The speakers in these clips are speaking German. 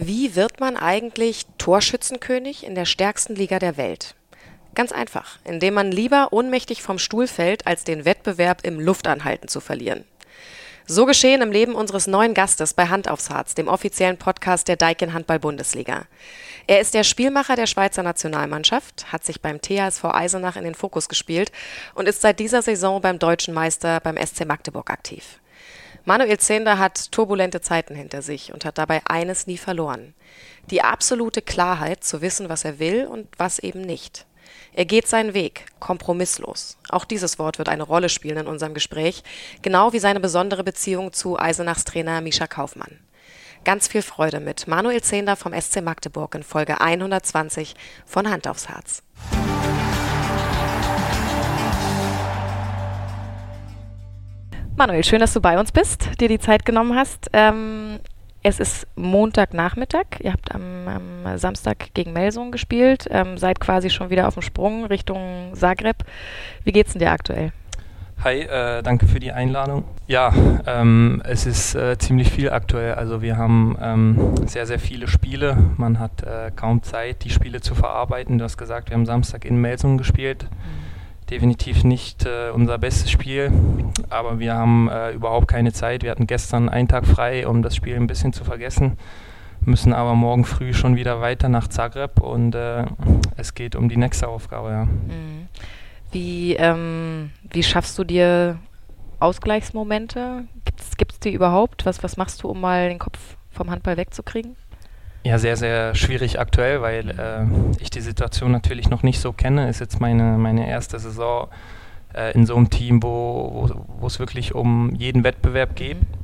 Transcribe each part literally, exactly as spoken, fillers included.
Wie wird man eigentlich Torschützenkönig in der stärksten Liga der Welt? Ganz einfach, indem man lieber ohnmächtig vom Stuhl fällt, als den Wettbewerb im Luftanhalten zu verlieren. So geschehen im Leben unseres neuen Gastes bei Hand aufs Harz, dem offiziellen Podcast der Daikin Handball-Bundesliga. Er ist der Spielmacher der Schweizer Nationalmannschaft, hat sich beim T H S V Eisenach in den Fokus gespielt und ist seit dieser Saison beim Deutschen Meister beim S C Magdeburg aktiv. Manuel Zehnder hat turbulente Zeiten hinter sich und hat dabei eines nie verloren: die absolute Klarheit zu wissen, was er will und was eben nicht. Er geht seinen Weg, kompromisslos. Auch dieses Wort wird eine Rolle spielen in unserem Gespräch, genau wie seine besondere Beziehung zu Eisenachs Trainer Mischa Kaufmann. Ganz viel Freude mit Manuel Zehnder vom S C Magdeburg in Folge hundertzwanzig von Hand aufs Harz. Manuel, schön, dass du bei uns bist, dir die Zeit genommen hast. Ähm, es ist Montagnachmittag, ihr habt am, am Samstag gegen Melsungen gespielt, ähm, seid quasi schon wieder auf dem Sprung Richtung Zagreb. Wie geht's denn dir aktuell? Hi, äh, danke für die Einladung. Ja, ähm, es ist äh, ziemlich viel aktuell. Also wir haben ähm, sehr, sehr viele Spiele. Man hat äh, kaum Zeit, die Spiele zu verarbeiten. Du hast gesagt, wir haben Samstag in Melsungen gespielt. Mhm. Definitiv nicht äh, unser bestes Spiel, aber wir haben äh, überhaupt keine Zeit. Wir hatten gestern einen Tag frei, um das Spiel ein bisschen zu vergessen, müssen aber morgen früh schon wieder weiter nach Zagreb und äh, es geht um die nächste Aufgabe. Ja. Mhm. Wie, ähm, wie schaffst du dir Ausgleichsmomente? Gibt es die überhaupt? Was, was machst du, um mal den Kopf vom Handball wegzukriegen? Ja, sehr, sehr schwierig aktuell, weil äh, ich die Situation natürlich noch nicht so kenne. Ist jetzt meine, meine erste Saison äh, in so einem Team, wo wo es wirklich um jeden Wettbewerb geht. Mhm.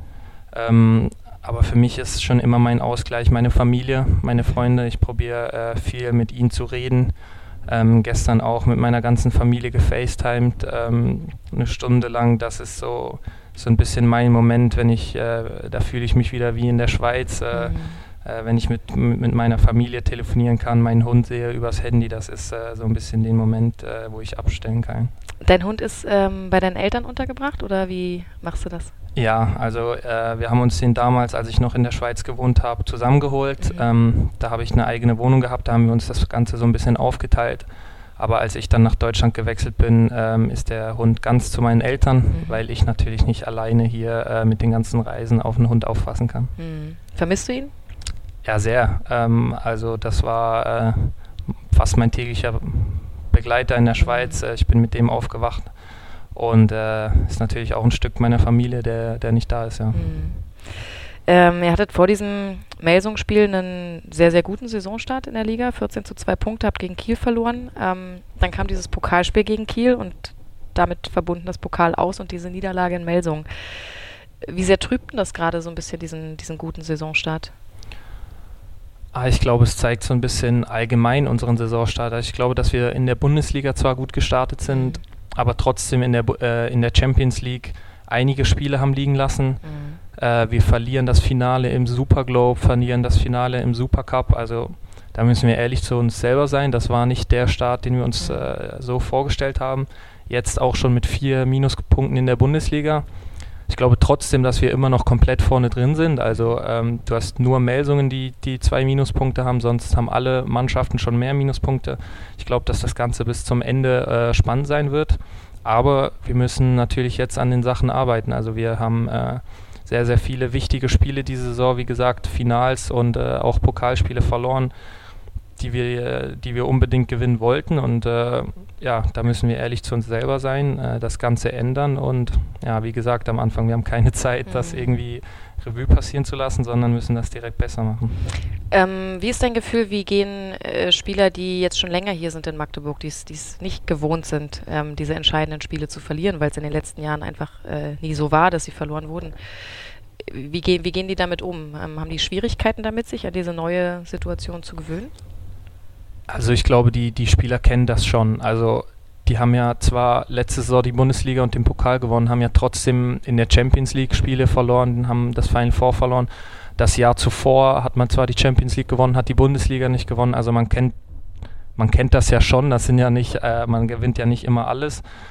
Ähm, aber für mich ist schon immer mein Ausgleich meine Familie, meine Freunde. Ich probiere äh, viel mit ihnen zu reden. Ähm, gestern auch mit meiner ganzen Familie gefacetimed, ähm, eine Stunde lang. Das ist so, so ein bisschen mein Moment, wenn ich, äh, da fühle ich mich wieder wie in der Schweiz. Äh, mhm. Äh, wenn ich mit, mit meiner Familie telefonieren kann, meinen Hund sehe übers Handy, das ist äh, so ein bisschen den Moment, äh, wo ich abstellen kann. Dein Hund ist ähm, bei deinen Eltern untergebracht oder wie machst du das? Ja, also äh, wir haben uns den damals, als ich noch in der Schweiz gewohnt habe, zusammengeholt. Mhm. Ähm, da habe ich eine eigene Wohnung gehabt, da haben wir uns das Ganze so ein bisschen aufgeteilt. Aber als ich dann nach Deutschland gewechselt bin, ähm, ist der Hund ganz zu meinen Eltern, mhm. weil ich natürlich nicht alleine hier äh, mit den ganzen Reisen auf den Hund aufpassen kann. Mhm. Vermisst du ihn? Ja, sehr. Ähm, also das war äh, fast mein täglicher Begleiter in der Schweiz. Äh, ich bin mit dem aufgewacht und äh, ist natürlich auch ein Stück meiner Familie, der, der nicht da ist. Ja. Mhm. Ähm, ihr hattet vor diesem Melsungen-Spiel einen sehr, sehr guten Saisonstart in der Liga. vierzehn zu zwei Punkte, habt gegen Kiel verloren. Ähm, dann kam dieses Pokalspiel gegen Kiel und damit verbunden das Pokal aus und diese Niederlage in Melsungen. Wie sehr trübt denn das gerade so ein bisschen diesen, diesen guten Saisonstart? Ah, ich glaube, es zeigt so ein bisschen allgemein unseren Saisonstart. Ich glaube, dass wir in der Bundesliga zwar gut gestartet sind, mhm. aber trotzdem in der, äh, in der Champions League einige Spiele haben liegen lassen. Mhm. Äh, wir verlieren das Finale im Superglobe, verlieren das Finale im Supercup. Also da müssen wir ehrlich zu uns selber sein. Das war nicht der Start, den wir uns mhm. äh, so vorgestellt haben. Jetzt auch schon mit vier Minuspunkten in der Bundesliga. Ich glaube trotzdem, dass wir immer noch komplett vorne drin sind. Also ähm, du hast nur Melsungen, die, die zwei Minuspunkte haben, sonst haben alle Mannschaften schon mehr Minuspunkte. Ich glaube, dass das Ganze bis zum Ende äh, spannend sein wird. Aber wir müssen natürlich jetzt an den Sachen arbeiten. Also wir haben äh, sehr, sehr viele wichtige Spiele diese Saison, wie gesagt, Finals und äh, auch Pokalspiele verloren, die wir, die wir unbedingt gewinnen wollten. Und äh, ja, da müssen wir ehrlich zu uns selber sein, äh, das Ganze ändern. Und ja, wie gesagt, am Anfang, wir haben keine Zeit, mhm. das irgendwie Revue passieren zu lassen, sondern müssen das direkt besser machen. Ähm, wie ist dein Gefühl, wie gehen äh, Spieler, die jetzt schon länger hier sind in Magdeburg, die es nicht gewohnt sind, ähm, diese entscheidenden Spiele zu verlieren, weil es in den letzten Jahren einfach äh, nie so war, dass sie verloren wurden. Wie, ge- wie gehen die damit um? Ähm, haben die Schwierigkeiten damit, sich an diese neue Situation zu gewöhnen? Also ich glaube, die, die Spieler kennen das schon. Also die haben ja zwar letzte Saison die Bundesliga und den Pokal gewonnen, haben ja trotzdem in der Champions League Spiele verloren, haben das Final Four verloren. Das Jahr zuvor hat man zwar die Champions League gewonnen, hat die Bundesliga nicht gewonnen. Also man kennt, man kennt das ja schon. Das sind ja nicht, äh, man gewinnt ja nicht immer alles.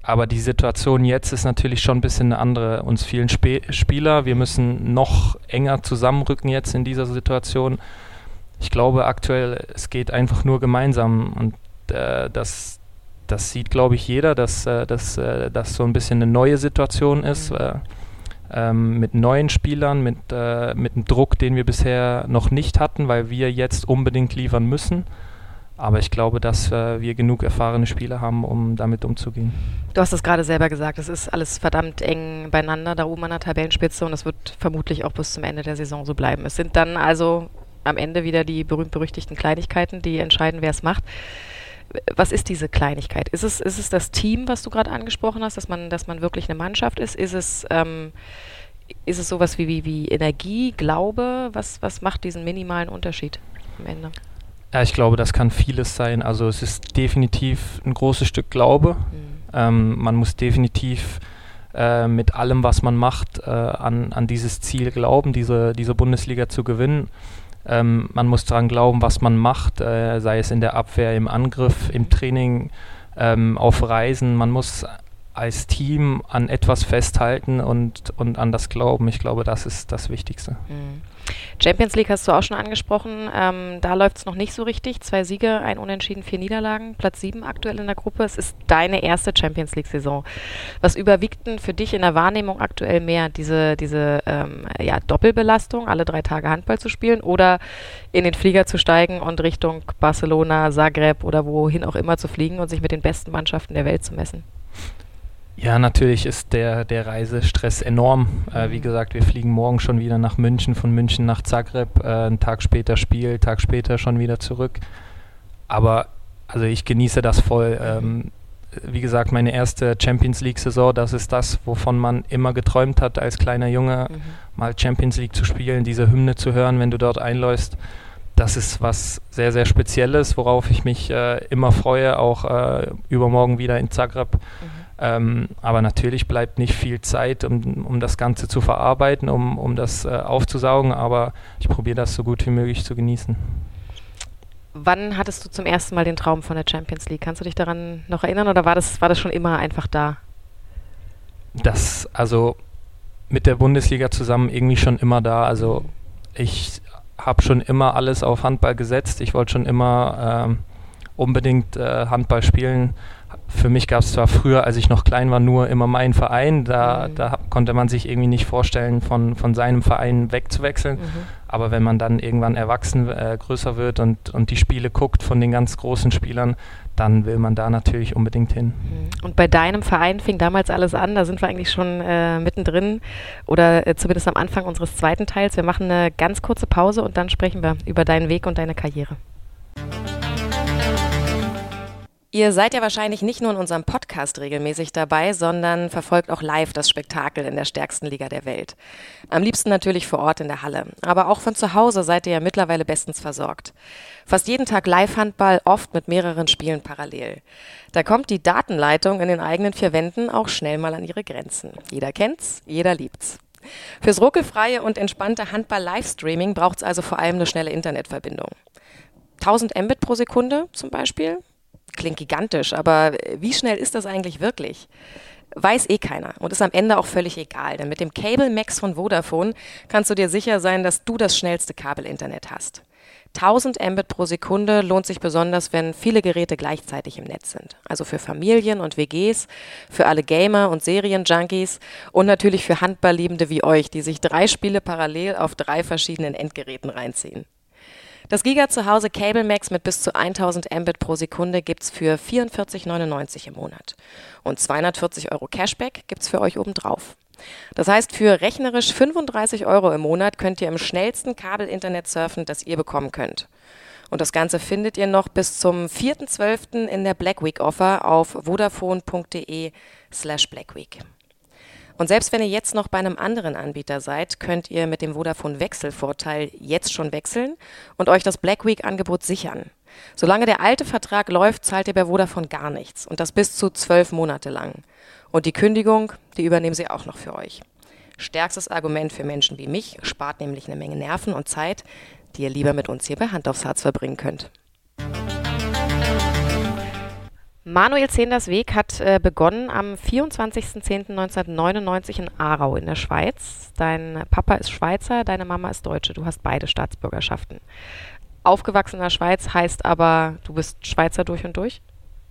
Aber die Situation jetzt ist natürlich schon ein bisschen eine andere. Uns fehlen Sp- Spieler, wir müssen noch enger zusammenrücken jetzt in dieser Situation. Ich glaube aktuell, es geht einfach nur gemeinsam und äh, das, das sieht, glaube ich, jeder, dass äh, das äh, dass so ein bisschen eine neue Situation ist, äh, ähm, mit neuen Spielern, mit, äh, mit einem Druck, den wir bisher noch nicht hatten, weil wir jetzt unbedingt liefern müssen. Aber ich glaube, dass äh, wir genug erfahrene Spieler haben, um damit umzugehen. Du hast es gerade selber gesagt, es ist alles verdammt eng beieinander da oben an der Tabellenspitze und es wird vermutlich auch bis zum Ende der Saison so bleiben. Es sind dann also am Ende wieder die berühmt-berüchtigten Kleinigkeiten, die entscheiden, wer es macht. Was ist diese Kleinigkeit? Ist es, ist es das Team, was du gerade angesprochen hast, dass man, dass man wirklich eine Mannschaft ist? Ist es, ähm, ist es sowas wie, wie, wie Energie, Glaube? Was, was macht diesen minimalen Unterschied am Ende? Ja, ich glaube, das kann vieles sein. Also es ist definitiv ein großes Stück Glaube. Mhm. Ähm, man muss definitiv äh, mit allem, was man macht, äh, an, an dieses Ziel glauben, diese, diese Bundesliga zu gewinnen. Ähm, man muss daran glauben, was man macht, äh, sei es in der Abwehr, im Angriff, im Training, ähm, auf Reisen. Man muss als Team an etwas festhalten und, und an das Glauben. Ich glaube, das ist das Wichtigste. Mhm. Champions League hast du auch schon angesprochen. Ähm, da läuft es noch nicht so richtig. Zwei Siege, ein Unentschieden, vier Niederlagen. Platz sieben aktuell in der Gruppe. Es ist deine erste Champions League-Saison. Was überwiegt denn für dich in der Wahrnehmung aktuell mehr? Diese, diese ähm, ja, Doppelbelastung, alle drei Tage Handball zu spielen oder in den Flieger zu steigen und Richtung Barcelona, Zagreb oder wohin auch immer zu fliegen und sich mit den besten Mannschaften der Welt zu messen? Ja, natürlich ist der, der Reisestress enorm. Äh, wie gesagt, wir fliegen morgen schon wieder nach München, von München nach Zagreb, äh, einen Tag später Spiel, einen Tag später schon wieder zurück. Aber also ich genieße das voll. Ähm, wie gesagt, meine erste Champions League-Saison, das ist das, wovon man immer geträumt hat als kleiner Junge, mhm. mal Champions League zu spielen, diese Hymne zu hören, wenn du dort einläufst. Das ist was sehr, sehr Spezielles, worauf ich mich äh, immer freue, auch äh, übermorgen wieder in Zagreb. Mhm. Ähm, aber natürlich bleibt nicht viel Zeit, um, um das Ganze zu verarbeiten, um, um das äh, aufzusaugen, aber ich probiere das so gut wie möglich zu genießen. Wann hattest du zum ersten Mal den Traum von der Champions League? Kannst du dich daran noch erinnern oder war das, war das schon immer einfach da? Das, also mit der Bundesliga zusammen irgendwie schon immer da. Also ich habe schon immer alles auf Handball gesetzt. Ich wollte schon immer ähm, unbedingt äh, Handball spielen. Für mich gab es zwar früher, als ich noch klein war, nur immer meinen Verein. Da, mhm. da konnte man sich irgendwie nicht vorstellen, von, von seinem Verein wegzuwechseln. Mhm. Aber wenn man dann irgendwann erwachsen, äh, größer wird und, und die Spiele guckt von den ganz großen Spielern, dann will man da natürlich unbedingt hin. Und bei deinem Verein fing damals alles an. Da sind wir eigentlich schon äh, mittendrin oder äh, zumindest am Anfang unseres zweiten Teils. Wir machen eine ganz kurze Pause und dann sprechen wir über deinen Weg und deine Karriere. Ihr seid ja wahrscheinlich nicht nur in unserem Podcast regelmäßig dabei, sondern verfolgt auch live das Spektakel in der stärksten Liga der Welt. Am liebsten natürlich vor Ort in der Halle. Aber auch von zu Hause seid ihr ja mittlerweile bestens versorgt. Fast jeden Tag Live-Handball, oft mit mehreren Spielen parallel. Da kommt die Datenleitung in den eigenen vier Wänden auch schnell mal an ihre Grenzen. Jeder kennt's, jeder liebt's. Fürs ruckelfreie und entspannte Handball-Livestreaming braucht's also vor allem eine schnelle Internetverbindung. tausend Mbit pro Sekunde zum Beispiel? Klingt gigantisch, aber wie schnell ist das eigentlich wirklich? Weiß eh keiner und ist am Ende auch völlig egal, denn mit dem Cable Max von Vodafone kannst du dir sicher sein, dass du das schnellste Kabelinternet hast. tausend Mbit pro Sekunde lohnt sich besonders, wenn viele Geräte gleichzeitig im Netz sind. Also für Familien und W Gs, für alle Gamer und Serienjunkies und natürlich für Handballliebende wie euch, die sich drei Spiele parallel auf drei verschiedenen Endgeräten reinziehen. Das Giga zu Hause Cable Max mit bis zu tausend Mbit pro Sekunde gibt's für vierundvierzig neunundneunzig im Monat. Und zweihundertvierzig Euro Cashback gibt's für euch obendrauf. Das heißt, für rechnerisch fünfunddreißig Euro im Monat könnt ihr im schnellsten Kabelinternet surfen, das ihr bekommen könnt. Und das Ganze findet ihr noch bis zum vierten zwölften in der Black Week Offer auf vodafone.de slash Black Week. Und selbst wenn ihr jetzt noch bei einem anderen Anbieter seid, könnt ihr mit dem Vodafone-Wechselvorteil jetzt schon wechseln und euch das Black Week-Angebot sichern. Solange der alte Vertrag läuft, zahlt ihr bei Vodafone gar nichts und das bis zu zwölf Monate lang. Und die Kündigung, die übernehmen sie auch noch für euch. Stärkstes Argument für Menschen wie mich, spart nämlich eine Menge Nerven und Zeit, die ihr lieber mit uns hier bei Hand aufs Herz verbringen könnt. Manuel Zehnders Weg hat äh, begonnen am vierundzwanzigsten zehnten neunzehnhundertneunundneunzig in Aarau in der Schweiz. Dein Papa ist Schweizer, deine Mama ist Deutsche. Du hast beide Staatsbürgerschaften. Aufgewachsen in der Schweiz heißt aber, du bist Schweizer durch und durch?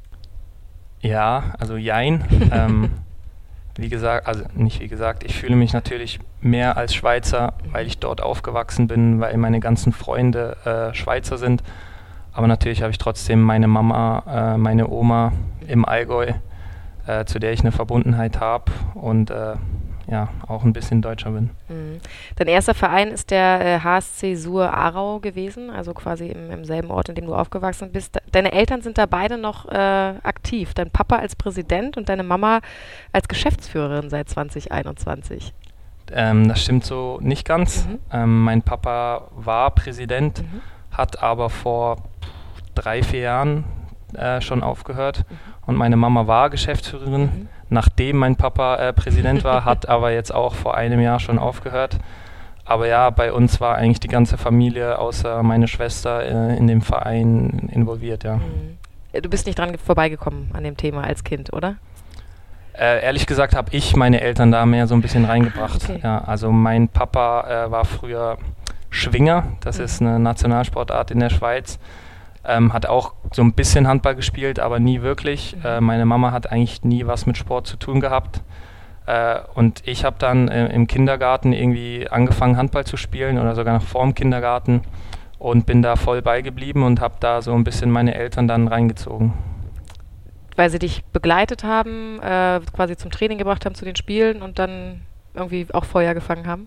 Ja, also jein. ähm, wie gesagt, also nicht wie gesagt, ich fühle mich natürlich mehr als Schweizer, weil ich dort aufgewachsen bin, weil meine ganzen Freunde äh, Schweizer sind. Aber natürlich habe ich trotzdem meine Mama, äh, meine Oma im Allgäu, äh, zu der ich eine Verbundenheit habe und äh, ja, auch ein bisschen Deutscher bin. Mhm. Dein erster Verein ist der äh, H S C Suhr Aarau gewesen, also quasi im, im selben Ort, in dem du aufgewachsen bist. Deine Eltern sind da beide noch äh, aktiv. Dein Papa als Präsident und deine Mama als Geschäftsführerin seit zwanzig einundzwanzig. Ähm, das stimmt so nicht ganz. Mhm. Ähm, mein Papa war Präsident, Mhm. hat aber vor drei, vier Jahren äh, schon aufgehört. Mhm. Und meine Mama war Geschäftsführerin, Mhm. nachdem mein Papa äh, Präsident war, hat aber jetzt auch vor einem Jahr schon aufgehört. Aber ja, bei uns war eigentlich die ganze Familie, außer meine Schwester, äh, in dem Verein involviert, ja. Mhm. Du bist nicht dran vorbeigekommen an dem Thema als Kind, oder? Äh, ehrlich gesagt habe ich meine Eltern da mehr so ein bisschen reingebracht. Okay. Ja, also mein Papa äh, war früher Schwinger, das Mhm. ist eine Nationalsportart in der Schweiz. Ähm, hat auch so ein bisschen Handball gespielt, aber nie wirklich. Mhm. Äh, meine Mama hat eigentlich nie was mit Sport zu tun gehabt. Äh, und ich habe dann äh, im Kindergarten irgendwie angefangen, Handball zu spielen oder sogar noch vor dem Kindergarten und bin da voll beigeblieben und habe da so ein bisschen meine Eltern dann reingezogen. Weil sie dich begleitet haben, äh, quasi zum Training gebracht haben, zu den Spielen und dann irgendwie auch Feuer gefangen haben?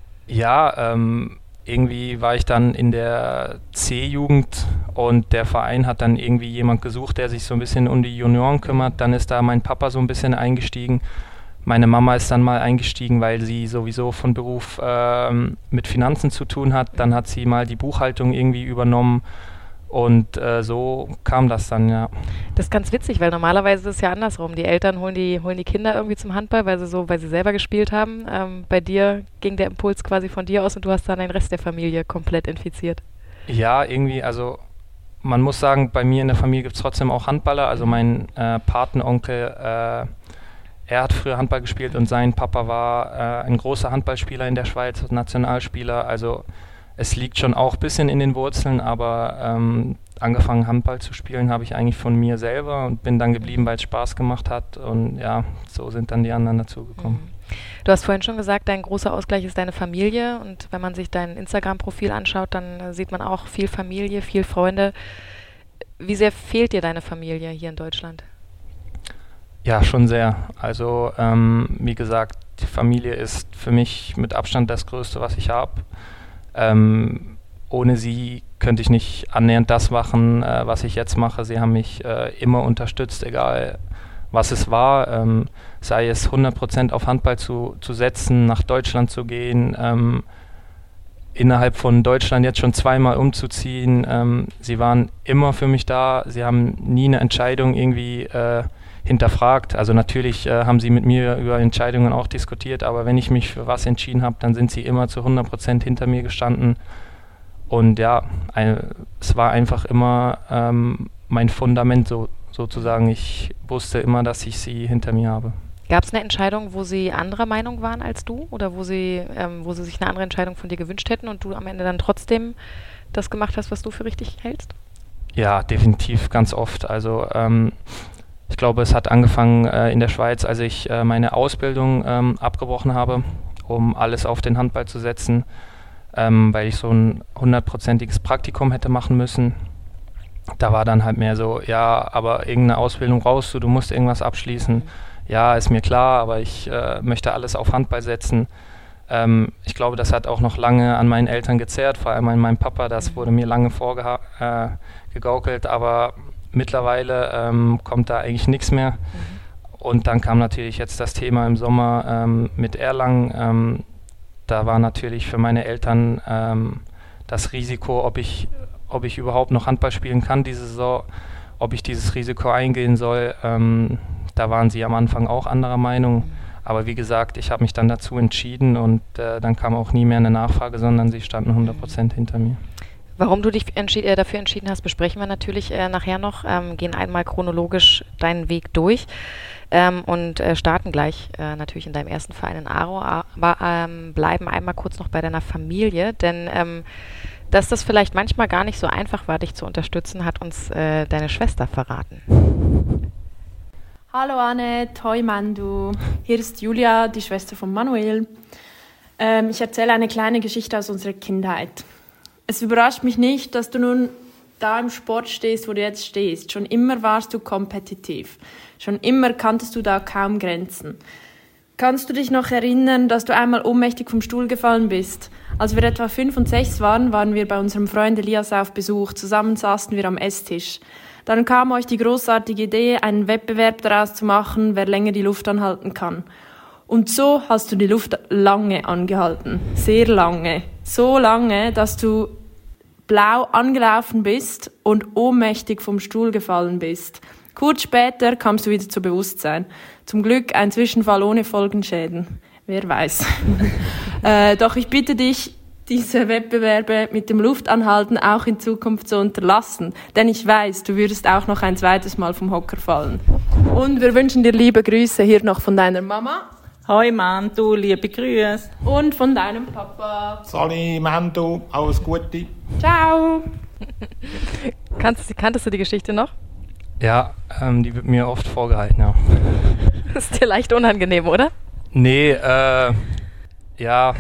Ja, ähm, irgendwie war ich dann in der C-Jugend und der Verein hat dann irgendwie jemand gesucht, der sich so ein bisschen um die Junioren kümmert. Dann ist da mein Papa so ein bisschen eingestiegen. Meine Mama ist dann mal eingestiegen, weil sie sowieso von Beruf ähm, mit Finanzen zu tun hat. Dann hat sie mal die Buchhaltung irgendwie übernommen und äh, so kam das dann, ja. Das ist ganz witzig, weil normalerweise ist es ja andersrum. Die Eltern holen die, holen die Kinder irgendwie zum Handball, weil sie so, weil sie selber gespielt haben. Ähm, bei dir ging der Impuls quasi von dir aus und du hast dann den Rest der Familie komplett infiziert. Ja, irgendwie, also man muss sagen, bei mir in der Familie gibt es trotzdem auch Handballer. Also mein äh, Patenonkel, äh, er hat früher Handball gespielt und sein Papa war äh, ein großer Handballspieler in der Schweiz, Nationalspieler. Also es liegt schon auch ein bisschen in den Wurzeln, aber ähm, angefangen Handball zu spielen habe ich eigentlich von mir selber und bin dann geblieben, weil es Spaß gemacht hat. Und ja, so sind dann die anderen dazugekommen. Du hast vorhin schon gesagt, dein großer Ausgleich ist deine Familie und wenn man sich dein Instagram-Profil anschaut, dann äh, sieht man auch viel Familie, viel Freunde. Wie sehr fehlt dir deine Familie hier in Deutschland? Ja, schon sehr. Also ähm, wie gesagt, die Familie ist für mich mit Abstand das Größte, was ich habe. Ähm, ohne sie könnte ich nicht annähernd das machen, äh, was ich jetzt mache. Sie haben mich äh, immer unterstützt, egal was es war. Ähm, sei es hundert Prozent auf Handball zu, zu setzen, nach Deutschland zu gehen, ähm, innerhalb von Deutschland jetzt schon zweimal umzuziehen. Ähm, sie waren immer für mich da. Sie haben nie eine Entscheidung irgendwie äh, hinterfragt. Also natürlich äh, haben sie mit mir über Entscheidungen auch diskutiert, aber wenn ich mich für was entschieden habe, dann sind sie immer zu hundert Prozent hinter mir gestanden. Und ja, ein, es war einfach immer ähm, mein Fundament so, sozusagen. Ich wusste immer, dass ich sie hinter mir habe. Gab es eine Entscheidung, wo sie anderer Meinung waren als du oder wo sie, ähm, wo sie sich eine andere Entscheidung von dir gewünscht hätten und du am Ende dann trotzdem das gemacht hast, was du für richtig hältst? Ja, definitiv, ganz oft. Also ähm, ich glaube, es hat angefangen äh, in der Schweiz, als ich äh, meine Ausbildung ähm, abgebrochen habe, um alles auf den Handball zu setzen, ähm, weil ich so ein hundertprozentiges Praktikum hätte machen müssen. Da war dann halt mehr so, ja, aber irgendeine Ausbildung brauchst du, du musst irgendwas abschließen. Ja, ist mir klar, aber ich äh, möchte alles auf Handball setzen. Ähm, ich glaube, das hat auch noch lange an meinen Eltern gezerrt, vor allem an meinem Papa, das wurde mir lange vorgegaukelt, äh, aber mittlerweile ähm, kommt da eigentlich nichts mehr. Mhm. Und dann kam natürlich jetzt das Thema im Sommer ähm, mit Erlangen. Ähm, da war natürlich für meine Eltern ähm, das Risiko, ob ich, ob ich überhaupt noch Handball spielen kann diese Saison, ob ich dieses Risiko eingehen soll. Ähm, da waren sie am Anfang auch anderer Meinung. Mhm. Aber wie gesagt, ich habe mich dann dazu entschieden und äh, dann kam auch nie mehr eine Nachfrage, sondern sie standen hundert Prozent hinter mir. Warum du dich entschied, äh, dafür entschieden hast, besprechen wir natürlich äh, nachher noch. Ähm, gehen einmal chronologisch deinen Weg durch ähm, und äh, starten gleich äh, natürlich in deinem ersten Verein in Aarau, aber ähm, bleiben einmal kurz noch bei deiner Familie, denn ähm, dass das vielleicht manchmal gar nicht so einfach war, dich zu unterstützen, hat uns äh, deine Schwester verraten. Hallo Anne, hoi Mandu. Hier ist Julia, die Schwester von Manuel. Ähm, ich erzähle eine kleine Geschichte aus unserer Kindheit. Es überrascht mich nicht, dass du nun da im Sport stehst, wo du jetzt stehst. Schon immer warst du kompetitiv. Schon immer kanntest du da kaum Grenzen. Kannst du dich noch erinnern, dass du einmal ohnmächtig vom Stuhl gefallen bist? Als wir etwa fünf und sechs waren, waren wir bei unserem Freund Elias auf Besuch. Zusammen saßen wir am Esstisch. Dann kam euch die großartige Idee, einen Wettbewerb daraus zu machen, wer länger die Luft anhalten kann. Und so hast du die Luft lange angehalten. Sehr lange. So lange, dass du blau angelaufen bist und ohnmächtig vom Stuhl gefallen bist. Kurz später kamst du wieder zu Bewusstsein. Zum Glück ein Zwischenfall ohne Folgenschäden. Wer weiß. äh, doch ich bitte dich, diese Wettbewerbe mit dem Luftanhalten auch in Zukunft zu unterlassen. Denn ich weiß, du würdest auch noch ein zweites Mal vom Hocker fallen. Und wir wünschen dir liebe Grüße hier noch von deiner Mama. Hoi Mandu, liebe Grüße. Und von deinem Papa. Sali, Mandu, alles Gute. Ciao. Kanntest, kanntest du die Geschichte noch? Ja, ähm, die wird mir oft vorgehalten, ja. Ist dir leicht unangenehm, oder? Nee, äh, ja,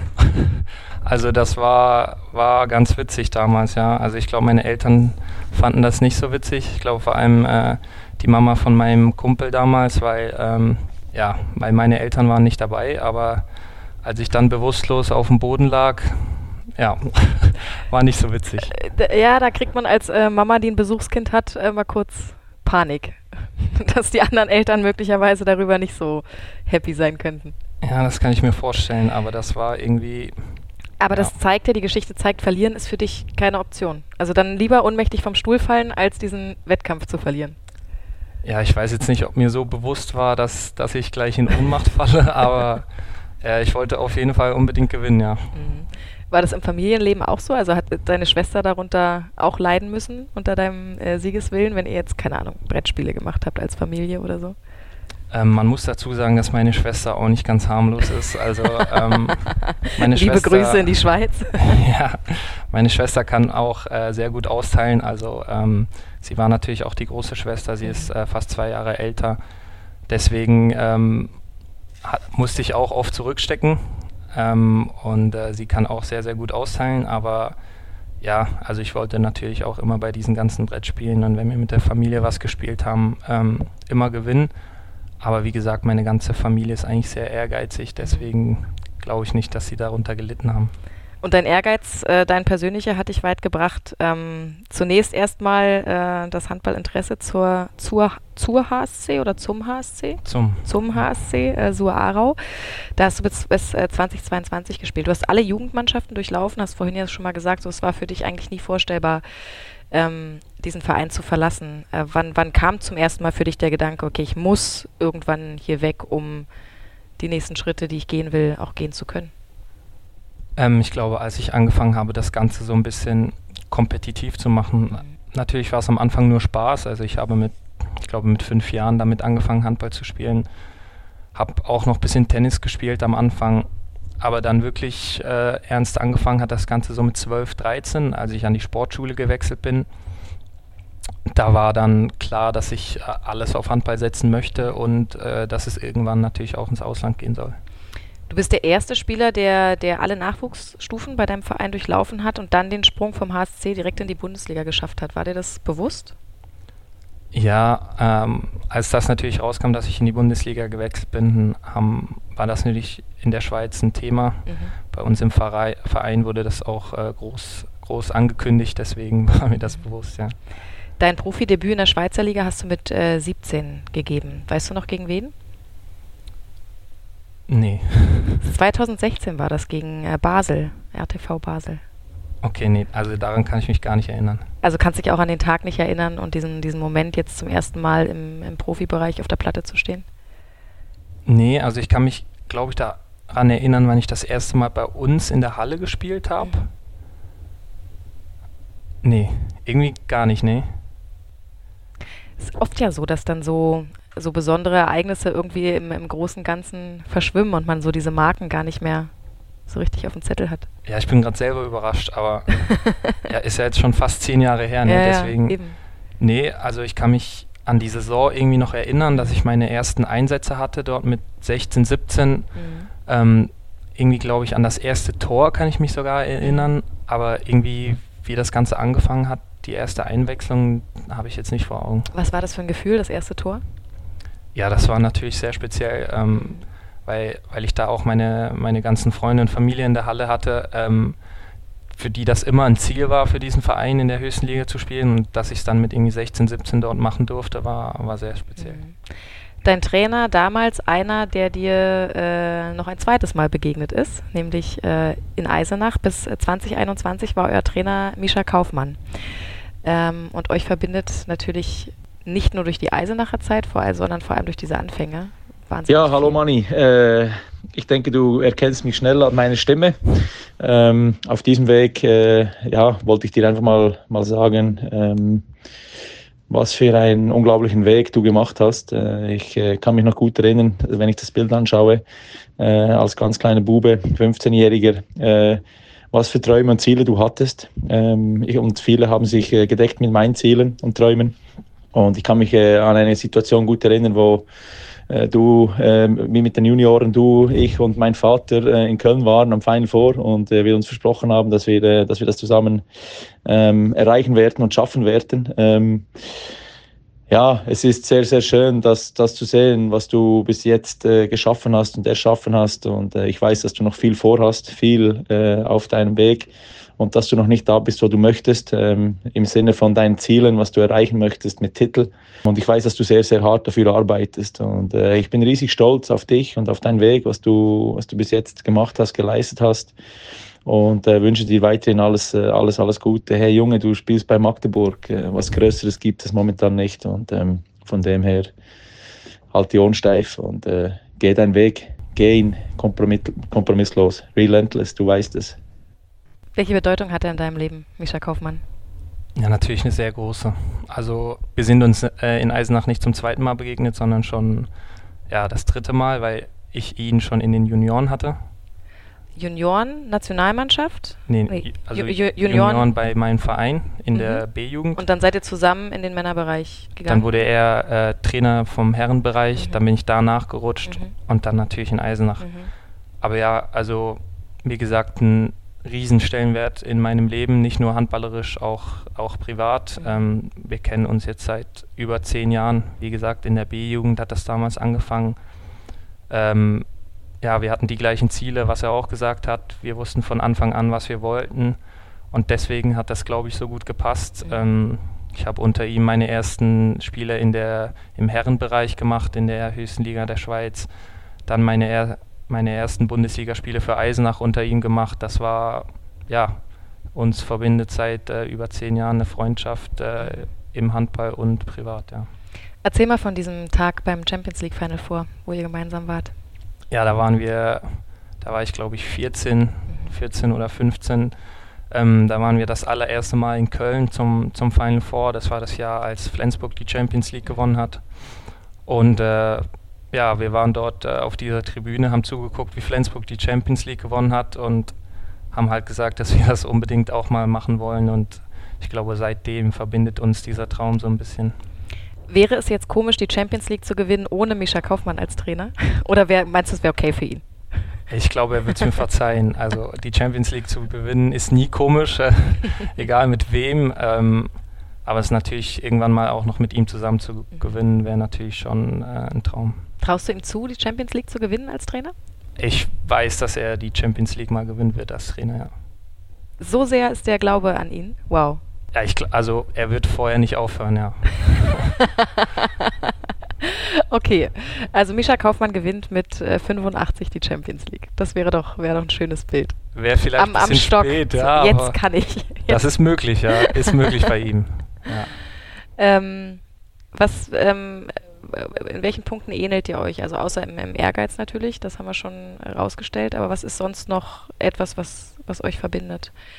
also das war, war ganz witzig damals, ja. Also ich glaube, meine Eltern fanden das nicht so witzig. Ich glaube vor allem äh, die Mama von meinem Kumpel damals, weil... Ähm, Ja, weil meine Eltern waren nicht dabei, aber als ich dann bewusstlos auf dem Boden lag, ja, war nicht so witzig. Ja, da kriegt man als äh, Mama, die ein Besuchskind hat, äh, mal kurz Panik, dass die anderen Eltern möglicherweise darüber nicht so happy sein könnten. Ja, das kann ich mir vorstellen, aber das war irgendwie... Aber ja. das zeigt ja, die Geschichte zeigt, verlieren ist für dich keine Option. Also dann lieber ohnmächtig vom Stuhl fallen, als diesen Wettkampf zu verlieren. Ja, ich weiß jetzt nicht, ob mir so bewusst war, dass, dass ich gleich in Ohnmacht falle, aber äh, ich wollte auf jeden Fall unbedingt gewinnen, ja. Mhm. War das im Familienleben auch so? Also hat deine Schwester darunter auch leiden müssen, unter deinem äh, Siegeswillen, wenn ihr jetzt, keine Ahnung, Brettspiele gemacht habt als Familie oder so? Ähm, man muss dazu sagen, dass meine Schwester auch nicht ganz harmlos ist. Also ähm, meine Liebe Schwester, Grüße in die Schweiz. Ja, meine Schwester kann auch äh, sehr gut austeilen. Also ähm, sie war natürlich auch die große Schwester. Sie ist äh, fast zwei Jahre älter. Deswegen ähm, hat, musste ich auch oft zurückstecken. Ähm, und äh, sie kann auch sehr, sehr gut austeilen. Aber ja, also ich wollte natürlich auch immer bei diesen ganzen Brettspielen und wenn wir mit der Familie was gespielt haben, ähm, immer gewinnen. Aber wie gesagt, meine ganze Familie ist eigentlich sehr ehrgeizig, deswegen glaube ich nicht, dass sie darunter gelitten haben. Und dein Ehrgeiz, äh, dein persönlicher, hat dich weit gebracht. Ähm, zunächst erstmal äh, das Handballinteresse zur, zur, zur H S C oder zum H S C? Zum. Zum H S C, äh, Suhr Aarau. Da hast du bis, bis äh, zweitausendzweiundzwanzig gespielt. Du hast alle Jugendmannschaften durchlaufen, hast vorhin ja schon mal gesagt, so, es war für dich eigentlich nie vorstellbar, ähm, diesen Verein zu verlassen. Äh, wann, wann kam zum ersten Mal für dich der Gedanke, okay, ich muss irgendwann hier weg, um die nächsten Schritte, die ich gehen will, auch gehen zu können? Ähm, ich glaube, als ich angefangen habe, das Ganze so ein bisschen kompetitiv zu machen, mhm. natürlich war es am Anfang nur Spaß. Also ich habe mit, ich glaube, mit fünf Jahren damit angefangen, Handball zu spielen. Habe auch noch ein bisschen Tennis gespielt am Anfang. Aber dann wirklich äh, ernst angefangen hat das Ganze so mit zwölf, dreizehn, als ich an die Sportschule gewechselt bin. Da war dann klar, dass ich äh, alles auf Handball setzen möchte und äh, dass es irgendwann natürlich auch ins Ausland gehen soll. Du bist der erste Spieler, der, der alle Nachwuchsstufen bei deinem Verein durchlaufen hat und dann den Sprung vom H S C direkt in die Bundesliga geschafft hat. War dir das bewusst? Ja, ähm, als das natürlich rauskam, dass ich in die Bundesliga gewechselt bin, haben, war das natürlich in der Schweiz ein Thema. Mhm. Bei uns im Verein, Verein wurde das auch äh, groß, groß angekündigt, deswegen war mir das bewusst, ja. Dein Profidebüt in der Schweizer Liga hast du mit äh, siebzehn gegeben. Weißt du noch gegen wen? Nee. zweitausendsechzehn war das gegen äh, Basel, R T V Basel. Okay, nee, also daran kann ich mich gar nicht erinnern. Also kannst dich auch an den Tag nicht erinnern und diesen, diesen Moment jetzt zum ersten Mal im, im Profibereich auf der Platte zu stehen? Nee, also ich kann mich, glaube ich, daran erinnern, wann ich das erste Mal bei uns in der Halle gespielt habe. Nee, irgendwie gar nicht, nee. Es ist oft ja so, dass dann so, so besondere Ereignisse irgendwie im, im großen Ganzen verschwimmen und man so diese Marken gar nicht mehr so richtig auf dem Zettel hat. Ja, ich bin gerade selber überrascht, aber ja, ist ja jetzt schon fast zehn Jahre her, ne? Ja, Deswegen. ja, eben. Nee, also ich kann mich an die Saison irgendwie noch erinnern, dass ich meine ersten Einsätze hatte, dort mit sechzehn, siebzehn. Mhm. Ähm, irgendwie glaube ich an das erste Tor kann ich mich sogar erinnern, aber irgendwie, wie das Ganze angefangen hat, die erste Einwechslung habe ich jetzt nicht vor Augen. Was war das für ein Gefühl, das erste Tor? Ja, das war natürlich sehr speziell, ähm, weil, weil ich da auch meine, meine ganzen Freunde und Familie in der Halle hatte, ähm, für die das immer ein Ziel war, für diesen Verein in der höchsten Liga zu spielen, und dass ich es dann mit irgendwie sechzehn, siebzehn dort machen durfte, war, war sehr speziell. Mhm. Dein Trainer damals einer, der dir äh, noch ein zweites Mal begegnet ist, nämlich äh, in Eisenach. Bis zwanzig einundzwanzig war euer Trainer Mischa Kaufmann. Ähm, und euch verbindet natürlich nicht nur durch die Eisenacher Zeit, vor allem, sondern vor allem durch diese Anfänge. Wahnsinnig Ja, hallo viel. Manni. Äh, ich denke, du erkennst mich schnell an meiner Stimme. Ähm, auf diesem Weg äh, ja, wollte ich dir einfach mal, mal sagen, ähm, was für einen unglaublichen Weg du gemacht hast. Äh, ich äh, kann mich noch gut erinnern, wenn ich das Bild anschaue, äh, als ganz kleiner Bube, fünfzehnjähriger, äh, was für Träume und Ziele du hattest. Ähm, ich, und viele haben sich äh, gedeckt mit meinen Zielen und Träumen. Und ich kann mich äh, an eine Situation gut erinnern, wo äh, du, äh, wie mit den Junioren, du, ich und mein Vater äh, in Köln waren am Final Four, und äh, wir uns versprochen haben, dass wir, äh, dass wir das zusammen ähm, erreichen werden und schaffen werden. Ähm, ja, es ist sehr, sehr schön, das, das zu sehen, was du bis jetzt äh, geschaffen hast und erschaffen hast. Und äh, ich weiß, dass du noch viel vorhast, viel äh, auf deinem Weg, und dass du noch nicht da bist, wo du möchtest, ähm, im Sinne von deinen Zielen, was du erreichen möchtest mit Titel. Und ich weiß, dass du sehr, sehr hart dafür arbeitest. Und äh, ich bin riesig stolz auf dich und auf deinen Weg, was du, was du bis jetzt gemacht hast, geleistet hast. Und äh, wünsche dir weiterhin alles, äh, alles, alles Gute. Hey Junge, du spielst bei Magdeburg. Äh, was Größeres gibt es momentan nicht. Und ähm, von dem her halt die Ohren steif und äh, geh deinen Weg. Geh ihn kompromiss kompromisslos. Relentless, du weißt es. Welche Bedeutung hat er in deinem Leben, Mischa Kaufmann? Ja, natürlich eine sehr große. Also wir sind uns äh, in Eisenach nicht zum zweiten Mal begegnet, sondern schon ja, das dritte Mal, weil ich ihn schon in den Junioren hatte. Junioren, Nationalmannschaft? Nee, Nee, also Ju- Ju- Junioren, Junioren bei meinem Verein in Mhm. der B-Jugend. Und dann seid ihr zusammen in den Männerbereich gegangen? Dann wurde er äh, Trainer vom Herrenbereich, Mhm. dann bin ich da nachgerutscht Mhm. und dann natürlich in Eisenach. Mhm. Aber ja, also wie gesagt, ein Riesenstellenwert in meinem Leben, nicht nur handballerisch, auch, auch privat. Mhm. Ähm, wir kennen uns jetzt seit über zehn Jahren. Wie gesagt, in der B-Jugend hat das damals angefangen. Ähm, ja, wir hatten die gleichen Ziele, was er auch gesagt hat. Wir wussten von Anfang an, was wir wollten. Und deswegen hat das, glaube ich, so gut gepasst. Mhm. Ähm, ich habe unter ihm meine ersten Spiele in der, im Herrenbereich gemacht, in der höchsten Liga der Schweiz. Dann meine, er, meine ersten Bundesligaspiele für Eisenach unter ihm gemacht. Das war, ja, uns verbindet seit äh, über zehn Jahren eine Freundschaft äh, im Handball und privat, ja. Erzähl mal von diesem Tag beim Champions League Final Four, wo ihr gemeinsam wart. Ja, da waren wir, da war ich glaube ich vierzehn, vierzehn oder fünfzehn. Ähm, da waren wir das allererste Mal in Köln zum, zum Final Four. Das war das Jahr, als Flensburg die Champions League gewonnen hat. Und äh, ja, wir waren dort äh, auf dieser Tribüne, haben zugeguckt, wie Flensburg die Champions League gewonnen hat, und haben halt gesagt, dass wir das unbedingt auch mal machen wollen. Und ich glaube, seitdem verbindet uns dieser Traum so ein bisschen. Wäre es jetzt komisch, die Champions League zu gewinnen, ohne Mischa Kaufmann als Trainer? Oder wär, meinst du, es wäre okay für ihn? Ich glaube, er wird es mir verzeihen. Also die Champions League zu gewinnen ist nie komisch, äh, egal mit wem. Ähm, aber es natürlich irgendwann mal auch noch mit ihm zusammen zu gewinnen, wäre natürlich schon äh, ein Traum. Traust du ihm zu, die Champions League zu gewinnen als Trainer? Ich weiß, dass er die Champions League mal gewinnen wird als Trainer, ja. So sehr ist der Glaube an ihn. Wow. Ja, ich, gl- also er wird vorher nicht aufhören, ja. Okay, also Mischa Kaufmann gewinnt mit äh, fünfundachtzig die Champions League. Das wäre doch, wäre doch ein schönes Bild. Wäre vielleicht Am, ein am bisschen Stock. spät, So, ja, aber jetzt kann ich. Jetzt. das ist möglich, ja, ist möglich bei ihm. Ja. Ähm, was, ähm, in welchen Punkten ähnelt ihr euch? Also außer im, im Ehrgeiz natürlich, das haben wir schon rausgestellt, aber was ist sonst noch etwas, was, was euch verbindet?